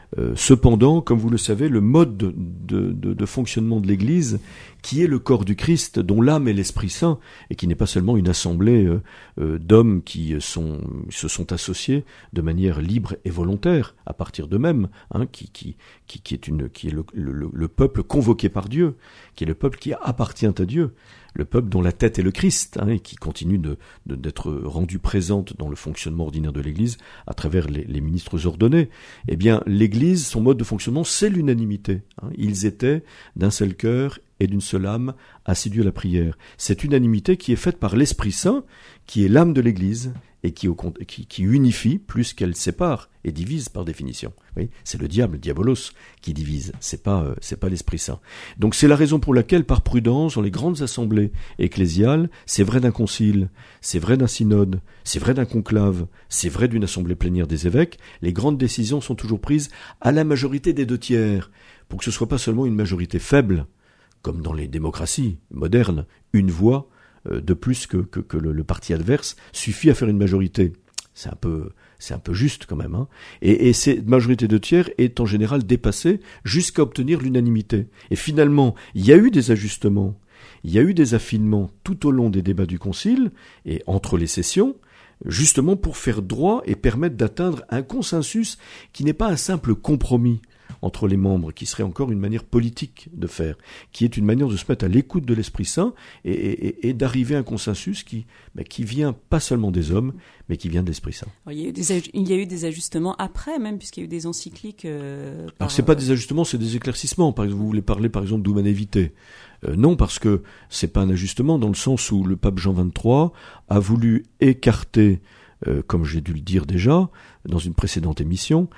Cependant, comme vous le savez, le mode de fonctionnement de l'Église, qui est le corps du Christ, dont l'âme est l'Esprit Saint, et qui n'est pas seulement une assemblée d'hommes qui se sont associés de manière libre et volontaire, à partir d'eux-mêmes, qui est le peuple convoqué par Dieu, qui est le peuple qui appartient à Dieu, le peuple dont la tête est le Christ, et qui continue d'être rendu présente dans le fonctionnement ordinaire de l'Église à travers les ministres ordonnés. Eh bien, l'Église, son mode de fonctionnement, c'est l'unanimité. Ils étaient d'un seul cœur et d'une seule âme, assidus à la prière. Cette unanimité qui est faite par l'Esprit Saint, qui est l'âme de l'Église, et qui unifie plus qu'elle sépare et divise par définition. Oui, c'est le diable, le diabolos, qui divise. C'est pas l'Esprit Saint. Donc c'est la raison pour laquelle, par prudence, dans les grandes assemblées ecclésiales, c'est vrai d'un concile, c'est vrai d'un synode, c'est vrai d'un conclave, c'est vrai d'une assemblée plénière des évêques, les grandes décisions sont toujours prises à la majorité des 2/3, pour que ce soit pas seulement une majorité faible, comme dans les démocraties modernes, une voix de plus que le parti adverse suffit à faire une majorité. C'est un peu juste quand même. Et cette majorité 2/3 est en général dépassée jusqu'à obtenir l'unanimité. Et finalement, il y a eu des ajustements, il y a eu des affinements tout au long des débats du Concile et entre les sessions, justement pour faire droit et permettre d'atteindre un consensus qui n'est pas un simple compromis entre les membres, qui serait encore une manière politique de faire, qui est une manière de se mettre à l'écoute de l'Esprit Saint et d'arriver à un consensus qui vient pas seulement des hommes, mais qui vient de l'Esprit Saint. Alors, il y a eu des ajustements après, même, puisqu'il y a eu des encycliques. Alors c'est pas des ajustements, c'est des éclaircissements. Par exemple, vous voulez parler par exemple d'Humanum Vitae. Non, parce que c'est pas un ajustement dans le sens où le pape Jean XXIII a voulu écarter, comme j'ai dû le dire déjà dans une précédente émission,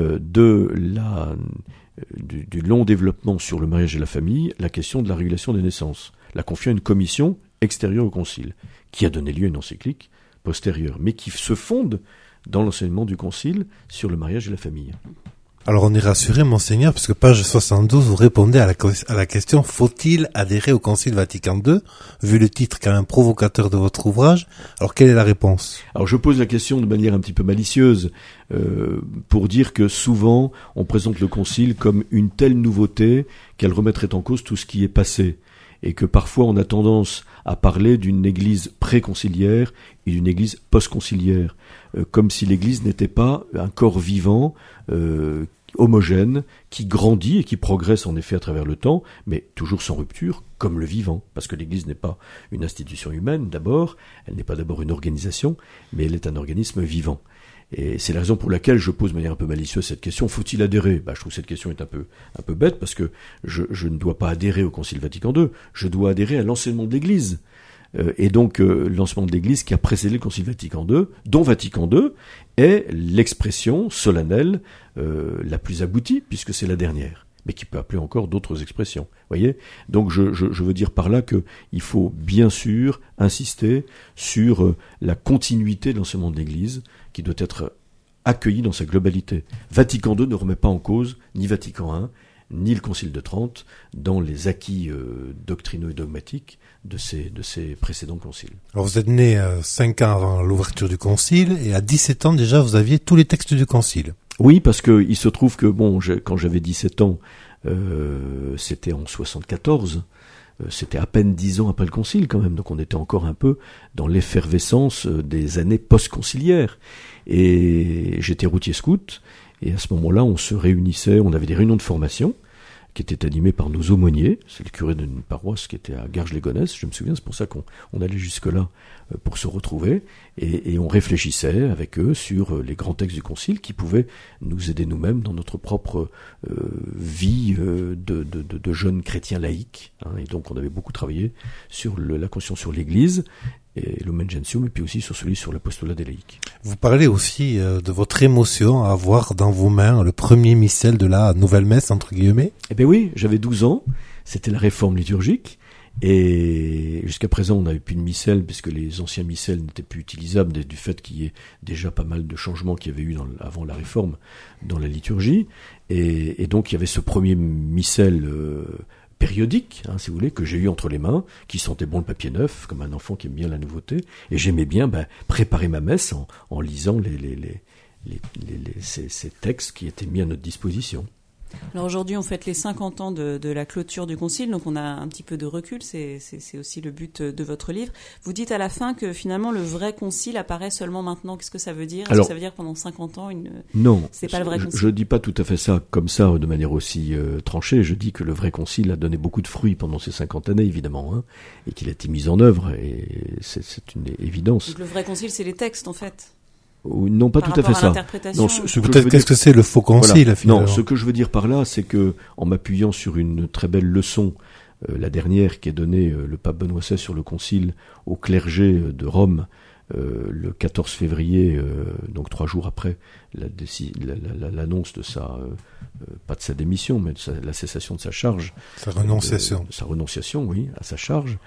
du long développement sur le mariage et la famille, la question de la régulation des naissances, la confiant à une commission extérieure au Concile, qui a donné lieu à une encyclique postérieure, mais qui se fonde dans l'enseignement du Concile sur le mariage et la famille. Alors on est rassuré, Monseigneur, parce que page 72, vous répondez à la question « Faut-il adhérer au Concile Vatican II ?» vu le titre quand même provocateur de votre ouvrage. Alors quelle est la réponse ? Alors je pose la question de manière un petit peu malicieuse, pour dire que souvent on présente le Concile comme une telle nouveauté qu'elle remettrait en cause tout ce qui est passé. Et que parfois on a tendance à parler d'une église pré-conciliaire et d'une église post-conciliaire, comme si l'église n'était pas un corps vivant, homogène, qui grandit et qui progresse en effet à travers le temps, mais toujours sans rupture, comme le vivant, parce que l'église n'est pas une institution humaine d'abord, elle n'est pas d'abord une organisation, mais elle est un organisme vivant. Et c'est la raison pour laquelle je pose de manière un peu malicieuse cette question. Faut-il adhérer ? Je trouve que cette question est un peu bête, parce que je ne dois pas adhérer au Concile Vatican II, je dois adhérer à l'enseignement de l'Église. Et donc l'enseignement de l'Église qui a précédé le Concile Vatican II, dont Vatican II est l'expression solennelle la plus aboutie, puisque c'est la dernière, mais qui peut appeler encore d'autres expressions. Voyez ? Donc je veux dire par là qu'il faut bien sûr insister sur la continuité de l'enseignement de l'Église, qui doit être accueilli dans sa globalité. Vatican II ne remet pas en cause ni Vatican I, ni le Concile de Trente, dans les acquis doctrinaux et dogmatiques de ces précédents conciles. Alors vous êtes né 5 ans avant l'ouverture du Concile, et à 17 ans déjà vous aviez tous les textes du Concile. Oui, parce que il se trouve que quand j'avais 17 ans, c'était en 74, c'était à peine 10 ans après le Concile quand même, donc on était encore un peu dans l'effervescence des années post-conciliaires. Et j'étais routier scout, et à ce moment-là, on se réunissait, on avait des réunions de formation qui étaient animées par nos aumôniers. C'est le curé d'une paroisse qui était à Garges-les-Gonesse, je me souviens, c'est pour ça qu'on allait jusque-là pour se retrouver, et on réfléchissait avec eux sur les grands textes du Concile qui pouvaient nous aider nous-mêmes dans notre propre vie de jeunes chrétiens laïcs. Et donc on avait beaucoup travaillé sur la conscience sur l'Église, et l'Lumen Gentium, et puis aussi sur celui sur l'apostolat des laïcs. Vous parlez aussi de votre émotion à avoir dans vos mains le premier missel de la nouvelle messe, entre guillemets. Eh bien oui, j'avais 12 ans, c'était la réforme liturgique, et jusqu'à présent on n'avait plus de missel, puisque les anciens missels n'étaient plus utilisables du fait qu'il y ait déjà pas mal de changements qu'il y avait eu avant la réforme dans la liturgie, et donc il y avait ce premier missel périodique, si vous voulez, que j'ai eu entre les mains, qui sentait bon le papier neuf, comme un enfant qui aime bien la nouveauté, et j'aimais bien préparer ma messe en lisant ces textes qui étaient mis à notre disposition. Alors aujourd'hui, on fête les 50 ans de la clôture du Concile, donc on a un petit peu de recul, c'est aussi le but de votre livre. Vous dites à la fin que finalement le vrai Concile apparaît seulement maintenant. Qu'est-ce que ça veut dire ? Est-ce que ça veut dire que pendant 50 ans, non, c'est pas le vrai Concile ? Je ne dis pas tout à fait ça comme ça, de manière aussi tranchée. Je dis que le vrai Concile a donné beaucoup de fruits pendant ces 50 années, évidemment, hein, et qu'il a été mis en œuvre, et c'est une évidence. Donc le vrai Concile, c'est les textes, en fait ? Non, pas tout à fait ça. Non, qu'est-ce que c'est le faux concile, voilà. finalement ? Non, ce que je veux dire par là, c'est que, en m'appuyant sur une très belle leçon, la dernière qui est donnée le pape Benoît XVI sur le concile au clergé de Rome, le 14 février, donc 3 jours après l'annonce de pas de sa démission, mais de la cessation de sa charge. Sa renonciation. Sa renonciation, oui, à sa charge.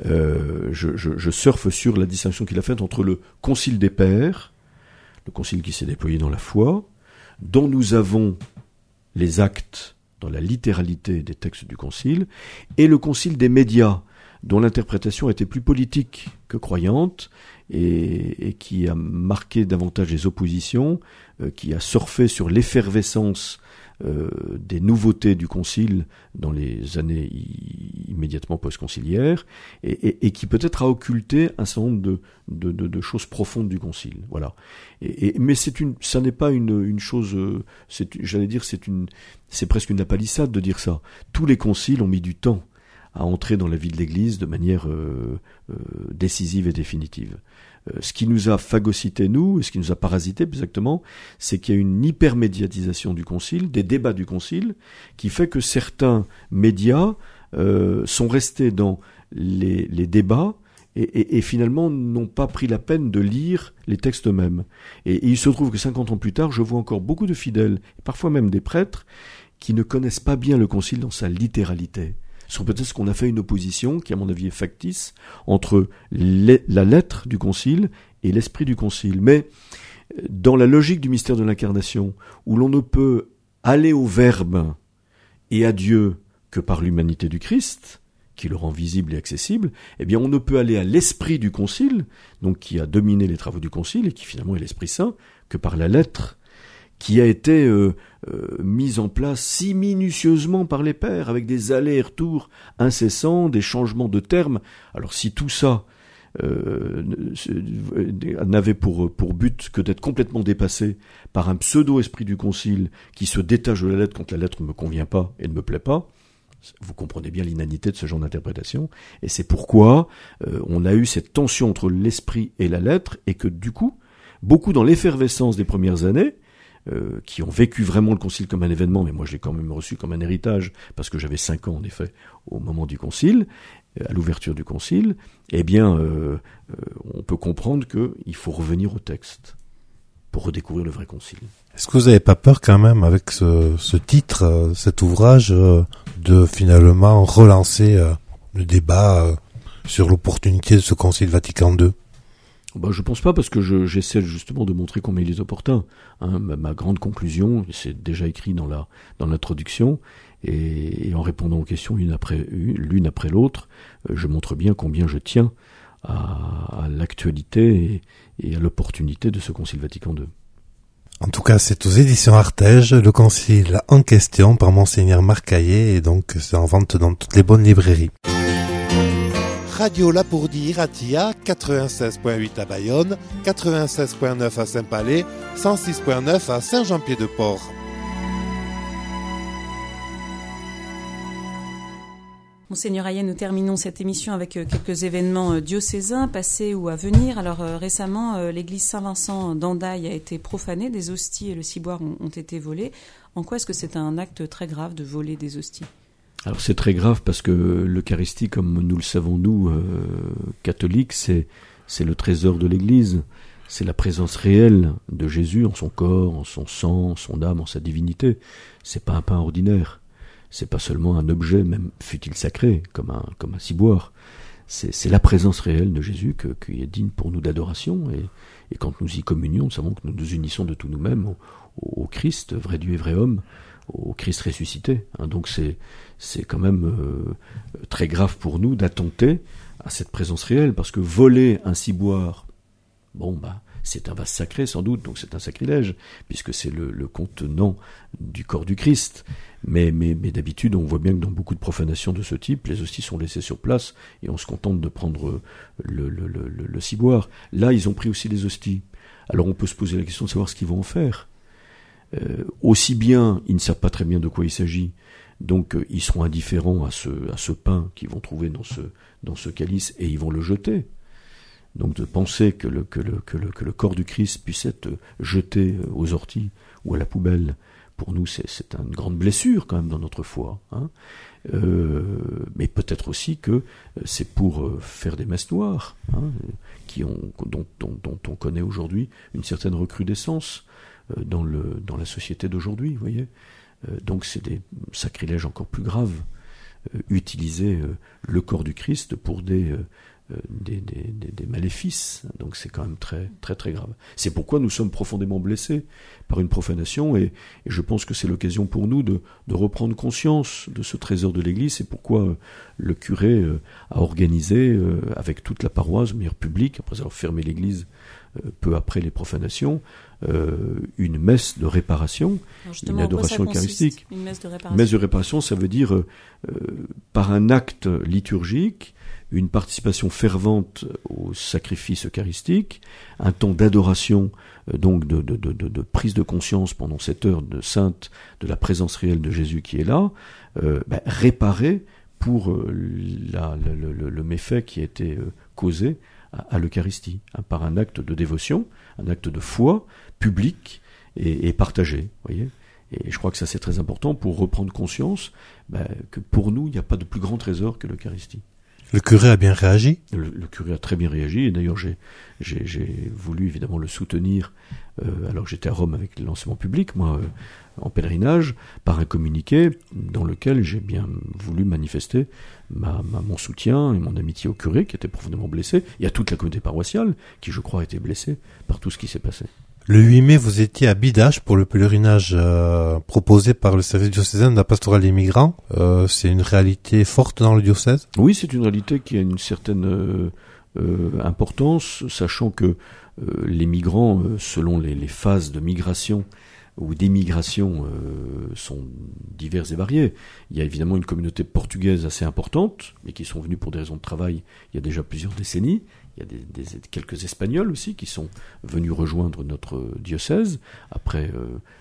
Je surfe sur la distinction qu'il a faite entre le concile des pères, le concile qui s'est déployé dans la foi, dont nous avons les actes dans la littéralité des textes du concile, et le concile des médias, dont l'interprétation était plus politique que croyante, et qui a marqué davantage les oppositions, qui a surfé sur l'effervescence des nouveautés du concile dans les années immédiatement post-conciliaires, et qui peut-être a occulté un certain nombre de choses profondes du concile. Voilà. Mais ça n'est pas une chose, j'allais dire, c'est presque une apalissade de dire ça. Tous les conciles ont mis du temps à entrer dans la vie de l'Église de manière décisive et définitive. Ce qui nous a phagocyté, nous, et ce qui nous a parasité, exactement, c'est qu'il y a une hypermédiatisation du concile, des débats du concile, qui fait que certains médias sont restés dans les débats et finalement n'ont pas pris la peine de lire les textes eux-mêmes. Et il se trouve que 50 ans plus tard, je vois encore beaucoup de fidèles, parfois même des prêtres, qui ne connaissent pas bien le concile dans sa littéralité. Sur peut-être qu'on a fait une opposition, qui à mon avis est factice, entre la lettre du concile et l'esprit du concile. Mais dans la logique du mystère de l'incarnation, où l'on ne peut aller au Verbe et à Dieu que par l'humanité du Christ, qui le rend visible et accessible, eh bien on ne peut aller à l'esprit du concile, donc qui a dominé les travaux du concile et qui finalement est l'Esprit Saint, que par la lettre, qui a été mise en place si minutieusement par les pères, avec des allers-retours incessants, des changements de termes. Alors si tout ça n'avait pour but que d'être complètement dépassé par un pseudo-esprit du concile qui se détache de la lettre quand la lettre ne me convient pas et ne me plaît pas, vous comprenez bien l'inanité de ce genre d'interprétation, et c'est pourquoi on a eu cette tension entre l'esprit et la lettre, et que du coup, beaucoup dans l'effervescence des premières années, qui ont vécu vraiment le concile comme un événement, mais moi je l'ai quand même reçu comme un héritage, parce que j'avais 5 ans en effet au moment du concile, à l'ouverture du concile, eh bien on peut comprendre qu'il faut revenir au texte pour redécouvrir le vrai concile. Est-ce que vous n'avez pas peur quand même avec ce titre, cet ouvrage, de finalement relancer le débat sur l'opportunité de ce concile Vatican II ? Je pense pas, parce que j'essaie justement de montrer combien il est opportun. Hein, ma grande conclusion, c'est déjà écrit dans l'introduction, et en répondant aux questions l'une après l'autre, je montre bien combien je tiens à l'actualité et à l'opportunité de ce Concile Vatican II. En tout cas, c'est aux éditions Artege, le concile en question par Monseigneur Marc Caillé, et donc c'est en vente dans toutes les bonnes librairies. Radio Lapourdie Ratia, 96.8 à Bayonne, 96.9 à Saint-Palais, 106.9 à Saint-Jean-Pied-de-Port. Monseigneur Hayet, nous terminons cette émission avec quelques événements diocésains, passés ou à venir. Alors récemment, l'église Saint-Vincent d'Andaille a été profanée, des hosties et le ciboire ont été volés. En quoi est-ce que c'est un acte très grave de voler des hosties ? Alors c'est très grave parce que l'Eucharistie, comme nous le savons nous, catholiques, c'est le trésor de l'Église. C'est la présence réelle de Jésus en son corps, en son sang, en son âme, en sa divinité. C'est pas un pain ordinaire. C'est pas seulement un objet, même fût-il sacré, comme un ciboire. C'est la présence réelle de Jésus qui est digne pour nous d'adoration. Et quand nous y communions, nous savons que nous nous unissons de tout nous-mêmes au Christ, vrai Dieu et vrai homme, au Christ ressuscité. Donc c'est quand même très grave pour nous d'attenter à cette présence réelle, parce que voler un ciboire c'est un vase sacré sans doute, donc c'est un sacrilège, puisque c'est le contenant du corps du Christ. Mais d'habitude, on voit bien que dans beaucoup de profanations de ce type, les hosties sont laissées sur place et on se contente de prendre le ciboire. Là, ils ont pris aussi les hosties. Alors on peut se poser la question de savoir ce qu'ils vont en faire. Aussi bien, ils ne savent pas très bien de quoi il s'agit, donc ils seront indifférents à ce pain qu'ils vont trouver dans ce calice et ils vont le jeter. Donc de penser que le corps du Christ puisse être jeté aux orties ou à la poubelle, pour nous c'est une grande blessure quand même dans notre foi. Mais peut-être aussi que c'est pour faire des messes noires, dont on connaît aujourd'hui une certaine recrudescence dans la société d'aujourd'hui, vous voyez. Donc c'est des sacrilèges encore plus graves. Utiliser le corps du Christ pour des maléfices, donc c'est quand même très très très grave. C'est pourquoi nous sommes profondément blessés par une profanation et je pense que c'est l'occasion pour nous de reprendre conscience de ce trésor de l'Église. C'est pourquoi le curé a organisé avec toute la paroisse, de manière publique, après avoir fermé l'Église peu après les profanations, une messe de réparation, une adoration eucharistique. Une messe de réparation. Une messe de réparation, ça veut dire par un acte liturgique, une participation fervente au sacrifice eucharistique, un temps d'adoration, donc de prise de conscience pendant cette heure de sainte de la présence réelle de Jésus qui est là, réparer pour le méfait qui a été causé à l'Eucharistie, par un acte de dévotion, un acte de foi public et partagé, voyez. Et je crois que ça c'est très important pour reprendre conscience que pour nous il n'y a pas de plus grand trésor que l'Eucharistie. Le curé a bien réagi. Le curé a très bien réagi, et d'ailleurs j'ai voulu évidemment le soutenir, alors que j'étais à Rome avec l'enseignement public, moi, en pèlerinage, par un communiqué dans lequel j'ai bien voulu manifester mon soutien et mon amitié au curé, qui était profondément blessé, et à toute la communauté paroissiale, qui je crois a été blessée par tout ce qui s'est passé. Le 8 mai, vous étiez à Bidache pour le pèlerinage proposé par le service diocésain de la pastorale des migrants. C'est une réalité forte dans le diocèse ? Oui, c'est une réalité qui a une certaine importance, sachant que les migrants, selon les phases de migration ou d'émigration, sont diverses et variées. Il y a évidemment une communauté portugaise assez importante, mais qui sont venus pour des raisons de travail il y a déjà plusieurs décennies. Il y a quelques Espagnols aussi qui sont venus rejoindre notre diocèse après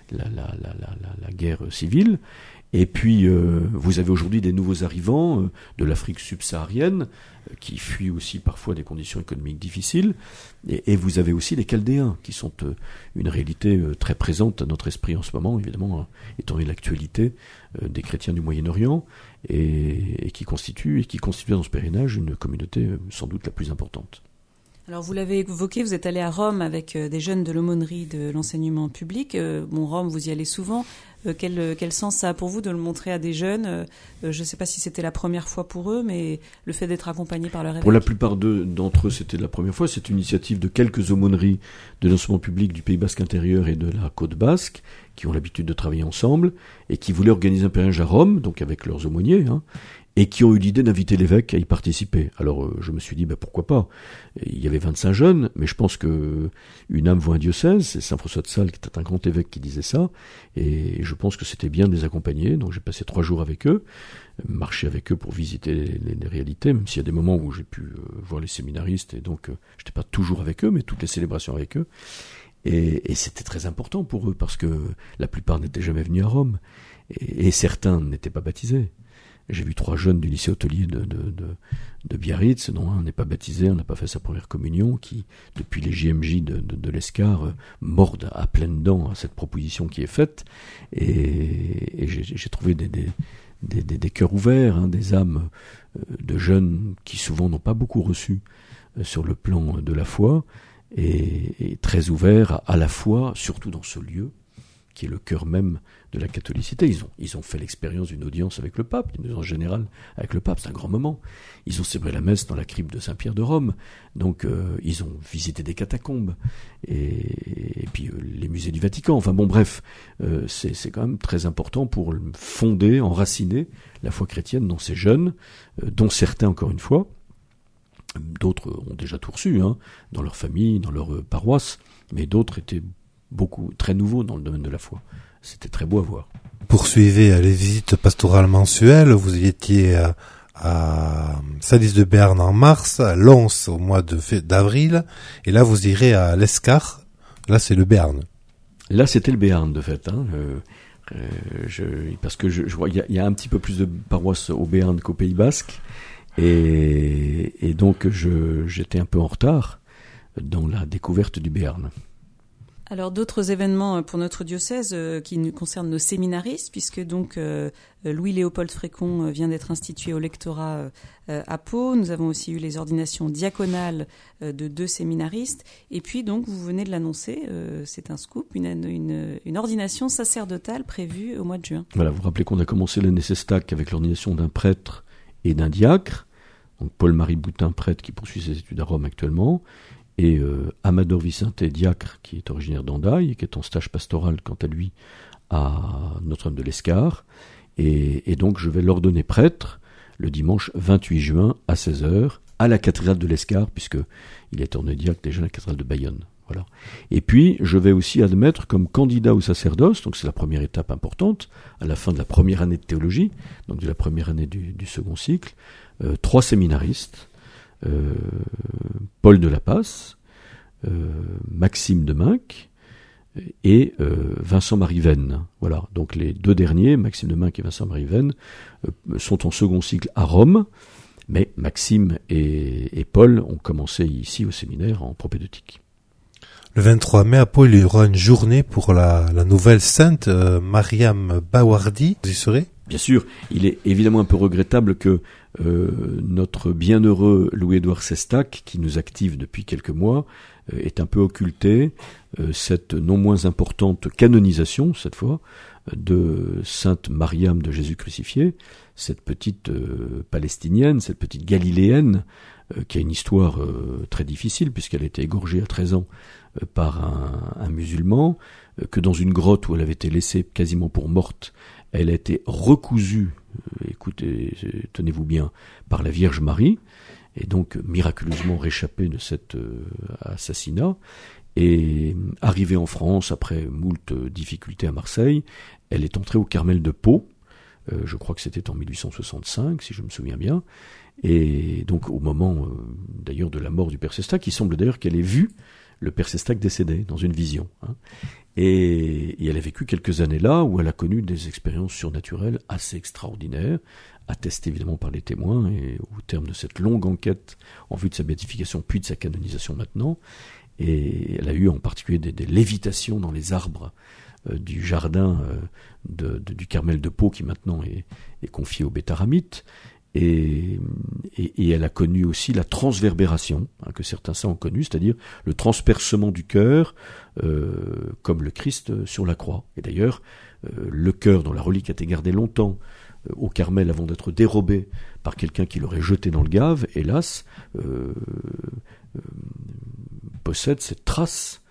la guerre civile. Et puis, vous avez aujourd'hui des nouveaux arrivants de l'Afrique subsaharienne qui fuient aussi parfois des conditions économiques difficiles. Et vous avez aussi les Chaldéens qui sont une réalité très présente à notre esprit en ce moment, évidemment, étant donné l'actualité des chrétiens du Moyen-Orient et qui constituent dans ce pèlerinage une communauté sans doute la plus importante. Alors vous l'avez évoqué, vous êtes allé à Rome avec des jeunes de l'aumônerie de l'enseignement public. Rome, vous y allez souvent. Quel sens ça a pour vous de le montrer à des jeunes ? Je ne sais pas si c'était la première fois pour eux, mais le fait d'être accompagné par leur évêque. Pour la plupart d'entre eux, c'était la première fois. C'est une initiative de quelques aumôneries de l'enseignement public du Pays Basque intérieur et de la Côte Basque, qui ont l'habitude de travailler ensemble, et qui voulaient organiser un pèlerinage à Rome, donc avec leurs aumôniers, et qui ont eu l'idée d'inviter l'évêque à y participer. Alors je me suis dit, pourquoi pas ? Il y avait 25 jeunes, mais je pense que une âme vaut un diocèse, c'est Saint François de Sales qui était un grand évêque qui disait ça, et je pense que c'était bien de les accompagner, donc j'ai passé 3 jours avec eux, marcher avec eux pour visiter les réalités, même s'il y a des moments où j'ai pu voir les séminaristes, et donc j'étais pas toujours avec eux, mais toutes les célébrations avec eux, et c'était très important pour eux, parce que la plupart n'étaient jamais venus à Rome, et certains n'étaient pas baptisés. J'ai vu 3 jeunes du lycée hôtelier de Biarritz, dont un n'est pas baptisé, on n'a pas fait sa première communion, qui, depuis les JMJ de l'Escar, mordent à pleines dents à cette proposition qui est faite. Et j'ai trouvé des cœurs ouverts, des âmes de jeunes qui souvent n'ont pas beaucoup reçu sur le plan de la foi, et très ouverts à la foi, surtout dans ce lieu, qui est le cœur même de la catholicité. Ils ont fait l'expérience d'une audience avec le pape, d'une audience générale avec le pape, c'est un grand moment. Ils ont célébré la messe dans la crypte de Saint-Pierre de Rome, donc ils ont visité des catacombes, et puis les musées du Vatican. Enfin bon, bref, c'est quand même très important pour fonder, enraciner la foi chrétienne dans ces jeunes, dont certains, encore une fois, D'autres ont déjà tout reçu, dans leur famille, dans leur paroisse, mais d'autres étaient très nouveaux dans le domaine de la foi. C'était très beau à voir. Poursuivez les visites pastorales mensuelles. Vous y étiez à Salis de Béarn en mars, à Lons au mois d'avril, et là vous irez à l'Escar. Là c'est le Béarn. Là c'était le Béarn de fait. Parce que je vois il y a un petit peu plus de paroisses au Béarn qu'au Pays Basque. Et donc j'étais un peu en retard dans la découverte du Béarn. Alors d'autres événements pour notre diocèse qui nous concernent nos séminaristes, puisque donc Louis-Léopold Frécon vient d'être institué au lectorat à Pau. Nous avons aussi eu les ordinations diaconales de 2 séminaristes. Et puis donc vous venez de l'annoncer, c'est un scoop, une ordination sacerdotale prévue au mois de juin. Voilà, vous vous rappelez qu'on a commencé l'année Sestac avec l'ordination d'un prêtre et d'un diacre. Donc Paul-Marie Boutin, prêtre qui poursuit ses études à Rome actuellement, et Amador Vicente, diacre qui est originaire d'Andaille et qui est en stage pastoral quant à lui à Notre-Dame de l'Escar. Et donc je vais l'ordonner prêtre le dimanche 28 juin à 16h à la cathédrale de l'Escar, puisqu'il est ordonné diacre déjà à la cathédrale de Bayonne. Voilà. Et puis je vais aussi admettre comme candidat au sacerdoce, donc c'est la première étape importante, à la fin de la première année de théologie, donc de la première année du second cycle, 3 séminaristes, Paul de la Passe, Maxime de Minck et Vincent-Marie Venn. Voilà, donc les 2 derniers, Maxime de Minck et Vincent-Marie Venn, sont en second cycle à Rome, mais Maxime et Paul ont commencé ici au séminaire en propédeutique. Le 23 mai à Pau, il y aura une journée pour la nouvelle sainte Mariam Bawardi. Vous y serez ? Bien sûr, il est évidemment un peu regrettable que notre bienheureux Louis-Édouard Sestac, qui nous active depuis quelques mois, est un peu occulté cette non moins importante canonisation, cette fois, de Sainte Mariam de Jésus crucifié, cette petite palestinienne, cette petite galiléenne, qui a une histoire très difficile, puisqu'elle a été égorgée à 13 ans par un musulman, que dans une grotte où elle avait été laissée quasiment pour morte, elle a été recousue, écoutez, tenez-vous bien, par la Vierge Marie, et donc miraculeusement réchappée de cet assassinat. Et arrivée en France, après moult difficultés à Marseille, elle est entrée au Carmel de Pau, je crois que c'était en 1865, si je me souviens bien, et donc au moment d'ailleurs de la mort du Père Sestac, il semble d'ailleurs qu'elle ait vu le Père Sestac décédé dans une vision. Et elle a vécu quelques années là où elle a connu des expériences surnaturelles assez extraordinaires, attestées évidemment par les témoins, et au terme de cette longue enquête en vue de sa béatification puis de sa canonisation maintenant. Et elle a eu en particulier des lévitations dans les arbres du jardin du Carmel de Pau, qui maintenant est confié aux Bétharamites. Et elle a connu aussi la transverbération, que certains saints ont connu, c'est-à-dire le transpercement du cœur, comme le Christ sur la croix. Et d'ailleurs, le cœur dont la relique a été gardée longtemps au Carmel avant d'être dérobé par quelqu'un qui l'aurait jeté dans le Gave, hélas, possède cette trace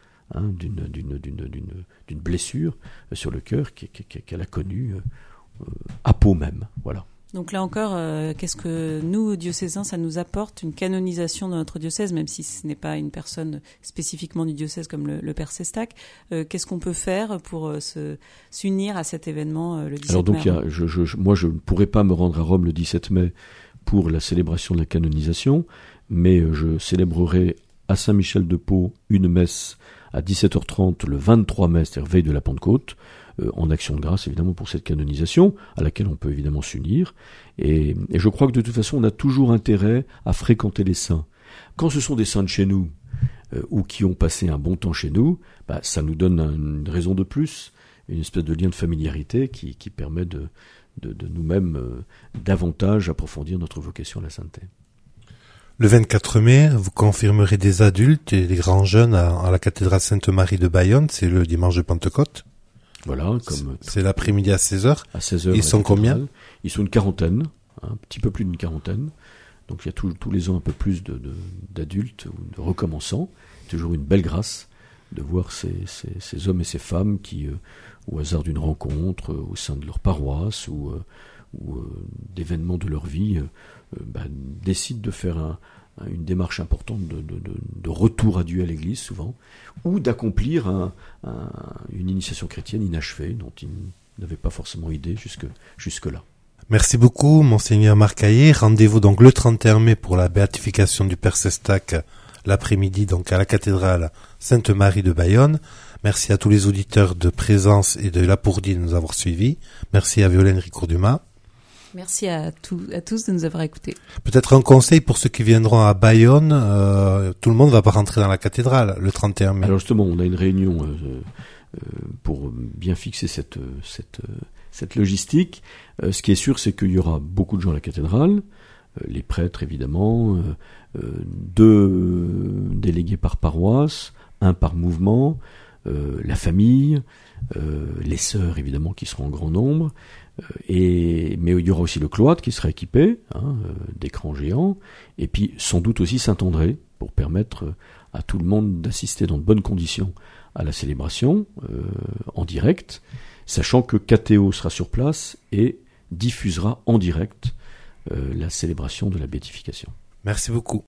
d'une blessure sur le cœur qu'elle a connue à Pau même. Voilà. Donc là encore, qu'est-ce que nous, diocésains, ça nous apporte, une canonisation dans notre diocèse, même si ce n'est pas une personne spécifiquement du diocèse comme le Père Sestac. Qu'est-ce qu'on peut faire pour s'unir à cet événement le 17 mai? Alors donc, moi, je ne pourrais pas me rendre à Rome le 17 mai pour la célébration de la canonisation, mais je célébrerai à Saint-Michel-de-Pau une messe à 17h30 le 23 mai, c'est-à-dire veille de la Pentecôte, en action de grâce évidemment pour cette canonisation, à laquelle on peut évidemment s'unir. Et je crois que de toute façon on a toujours intérêt à fréquenter les saints. Quand ce sont des saints de chez nous, ou qui ont passé un bon temps chez nous, ça nous donne une raison de plus, une espèce de lien de familiarité qui permet de nous-mêmes davantage approfondir notre vocation à la sainteté. Le 24 mai, vous confirmerez des adultes et des grands jeunes à la cathédrale Sainte-Marie de Bayonne, c'est le dimanche de Pentecôte. Voilà, c'est l'après-midi à 16h. À 16h. Ils sont combien? Ils sont une quarantaine, un petit peu plus d'une quarantaine. Donc il y a tous les ans un peu plus d'adultes ou de recommençants. Toujours une belle grâce de voir ces hommes et ces femmes qui, au hasard d'une rencontre, au sein de leur paroisse ou d'événements de leur vie, décident de faire une démarche importante de retour à Dieu à l'Église souvent, ou d'accomplir une initiation chrétienne inachevée dont ils n'avaient pas forcément idée jusque-là. Merci beaucoup, Monseigneur Marc Caillé. Rendez-vous donc le 31 mai pour la béatification du Père Sestac, l'après-midi donc à la cathédrale Sainte-Marie de Bayonne. Merci à tous les auditeurs de Présence et de Lapourdie de nous avoir suivis. Merci à Violaine Ricourt-Dumas. Merci à tous de nous avoir écoutés. Peut-être un conseil pour ceux qui viendront à Bayonne, tout le monde ne va pas rentrer dans la cathédrale le 31 mai. Alors justement, on a une réunion pour bien fixer cette logistique. Ce qui est sûr, c'est qu'il y aura beaucoup de gens à la cathédrale, les prêtres évidemment, 2 délégués par paroisse, 1 par mouvement, la famille, les sœurs évidemment qui seront en grand nombre, mais il y aura aussi le cloître qui sera équipé d'écrans géants, et puis sans doute aussi Saint-André pour permettre à tout le monde d'assister dans de bonnes conditions à la célébration en direct, sachant que KTO sera sur place et diffusera en direct la célébration de la béatification. Merci beaucoup.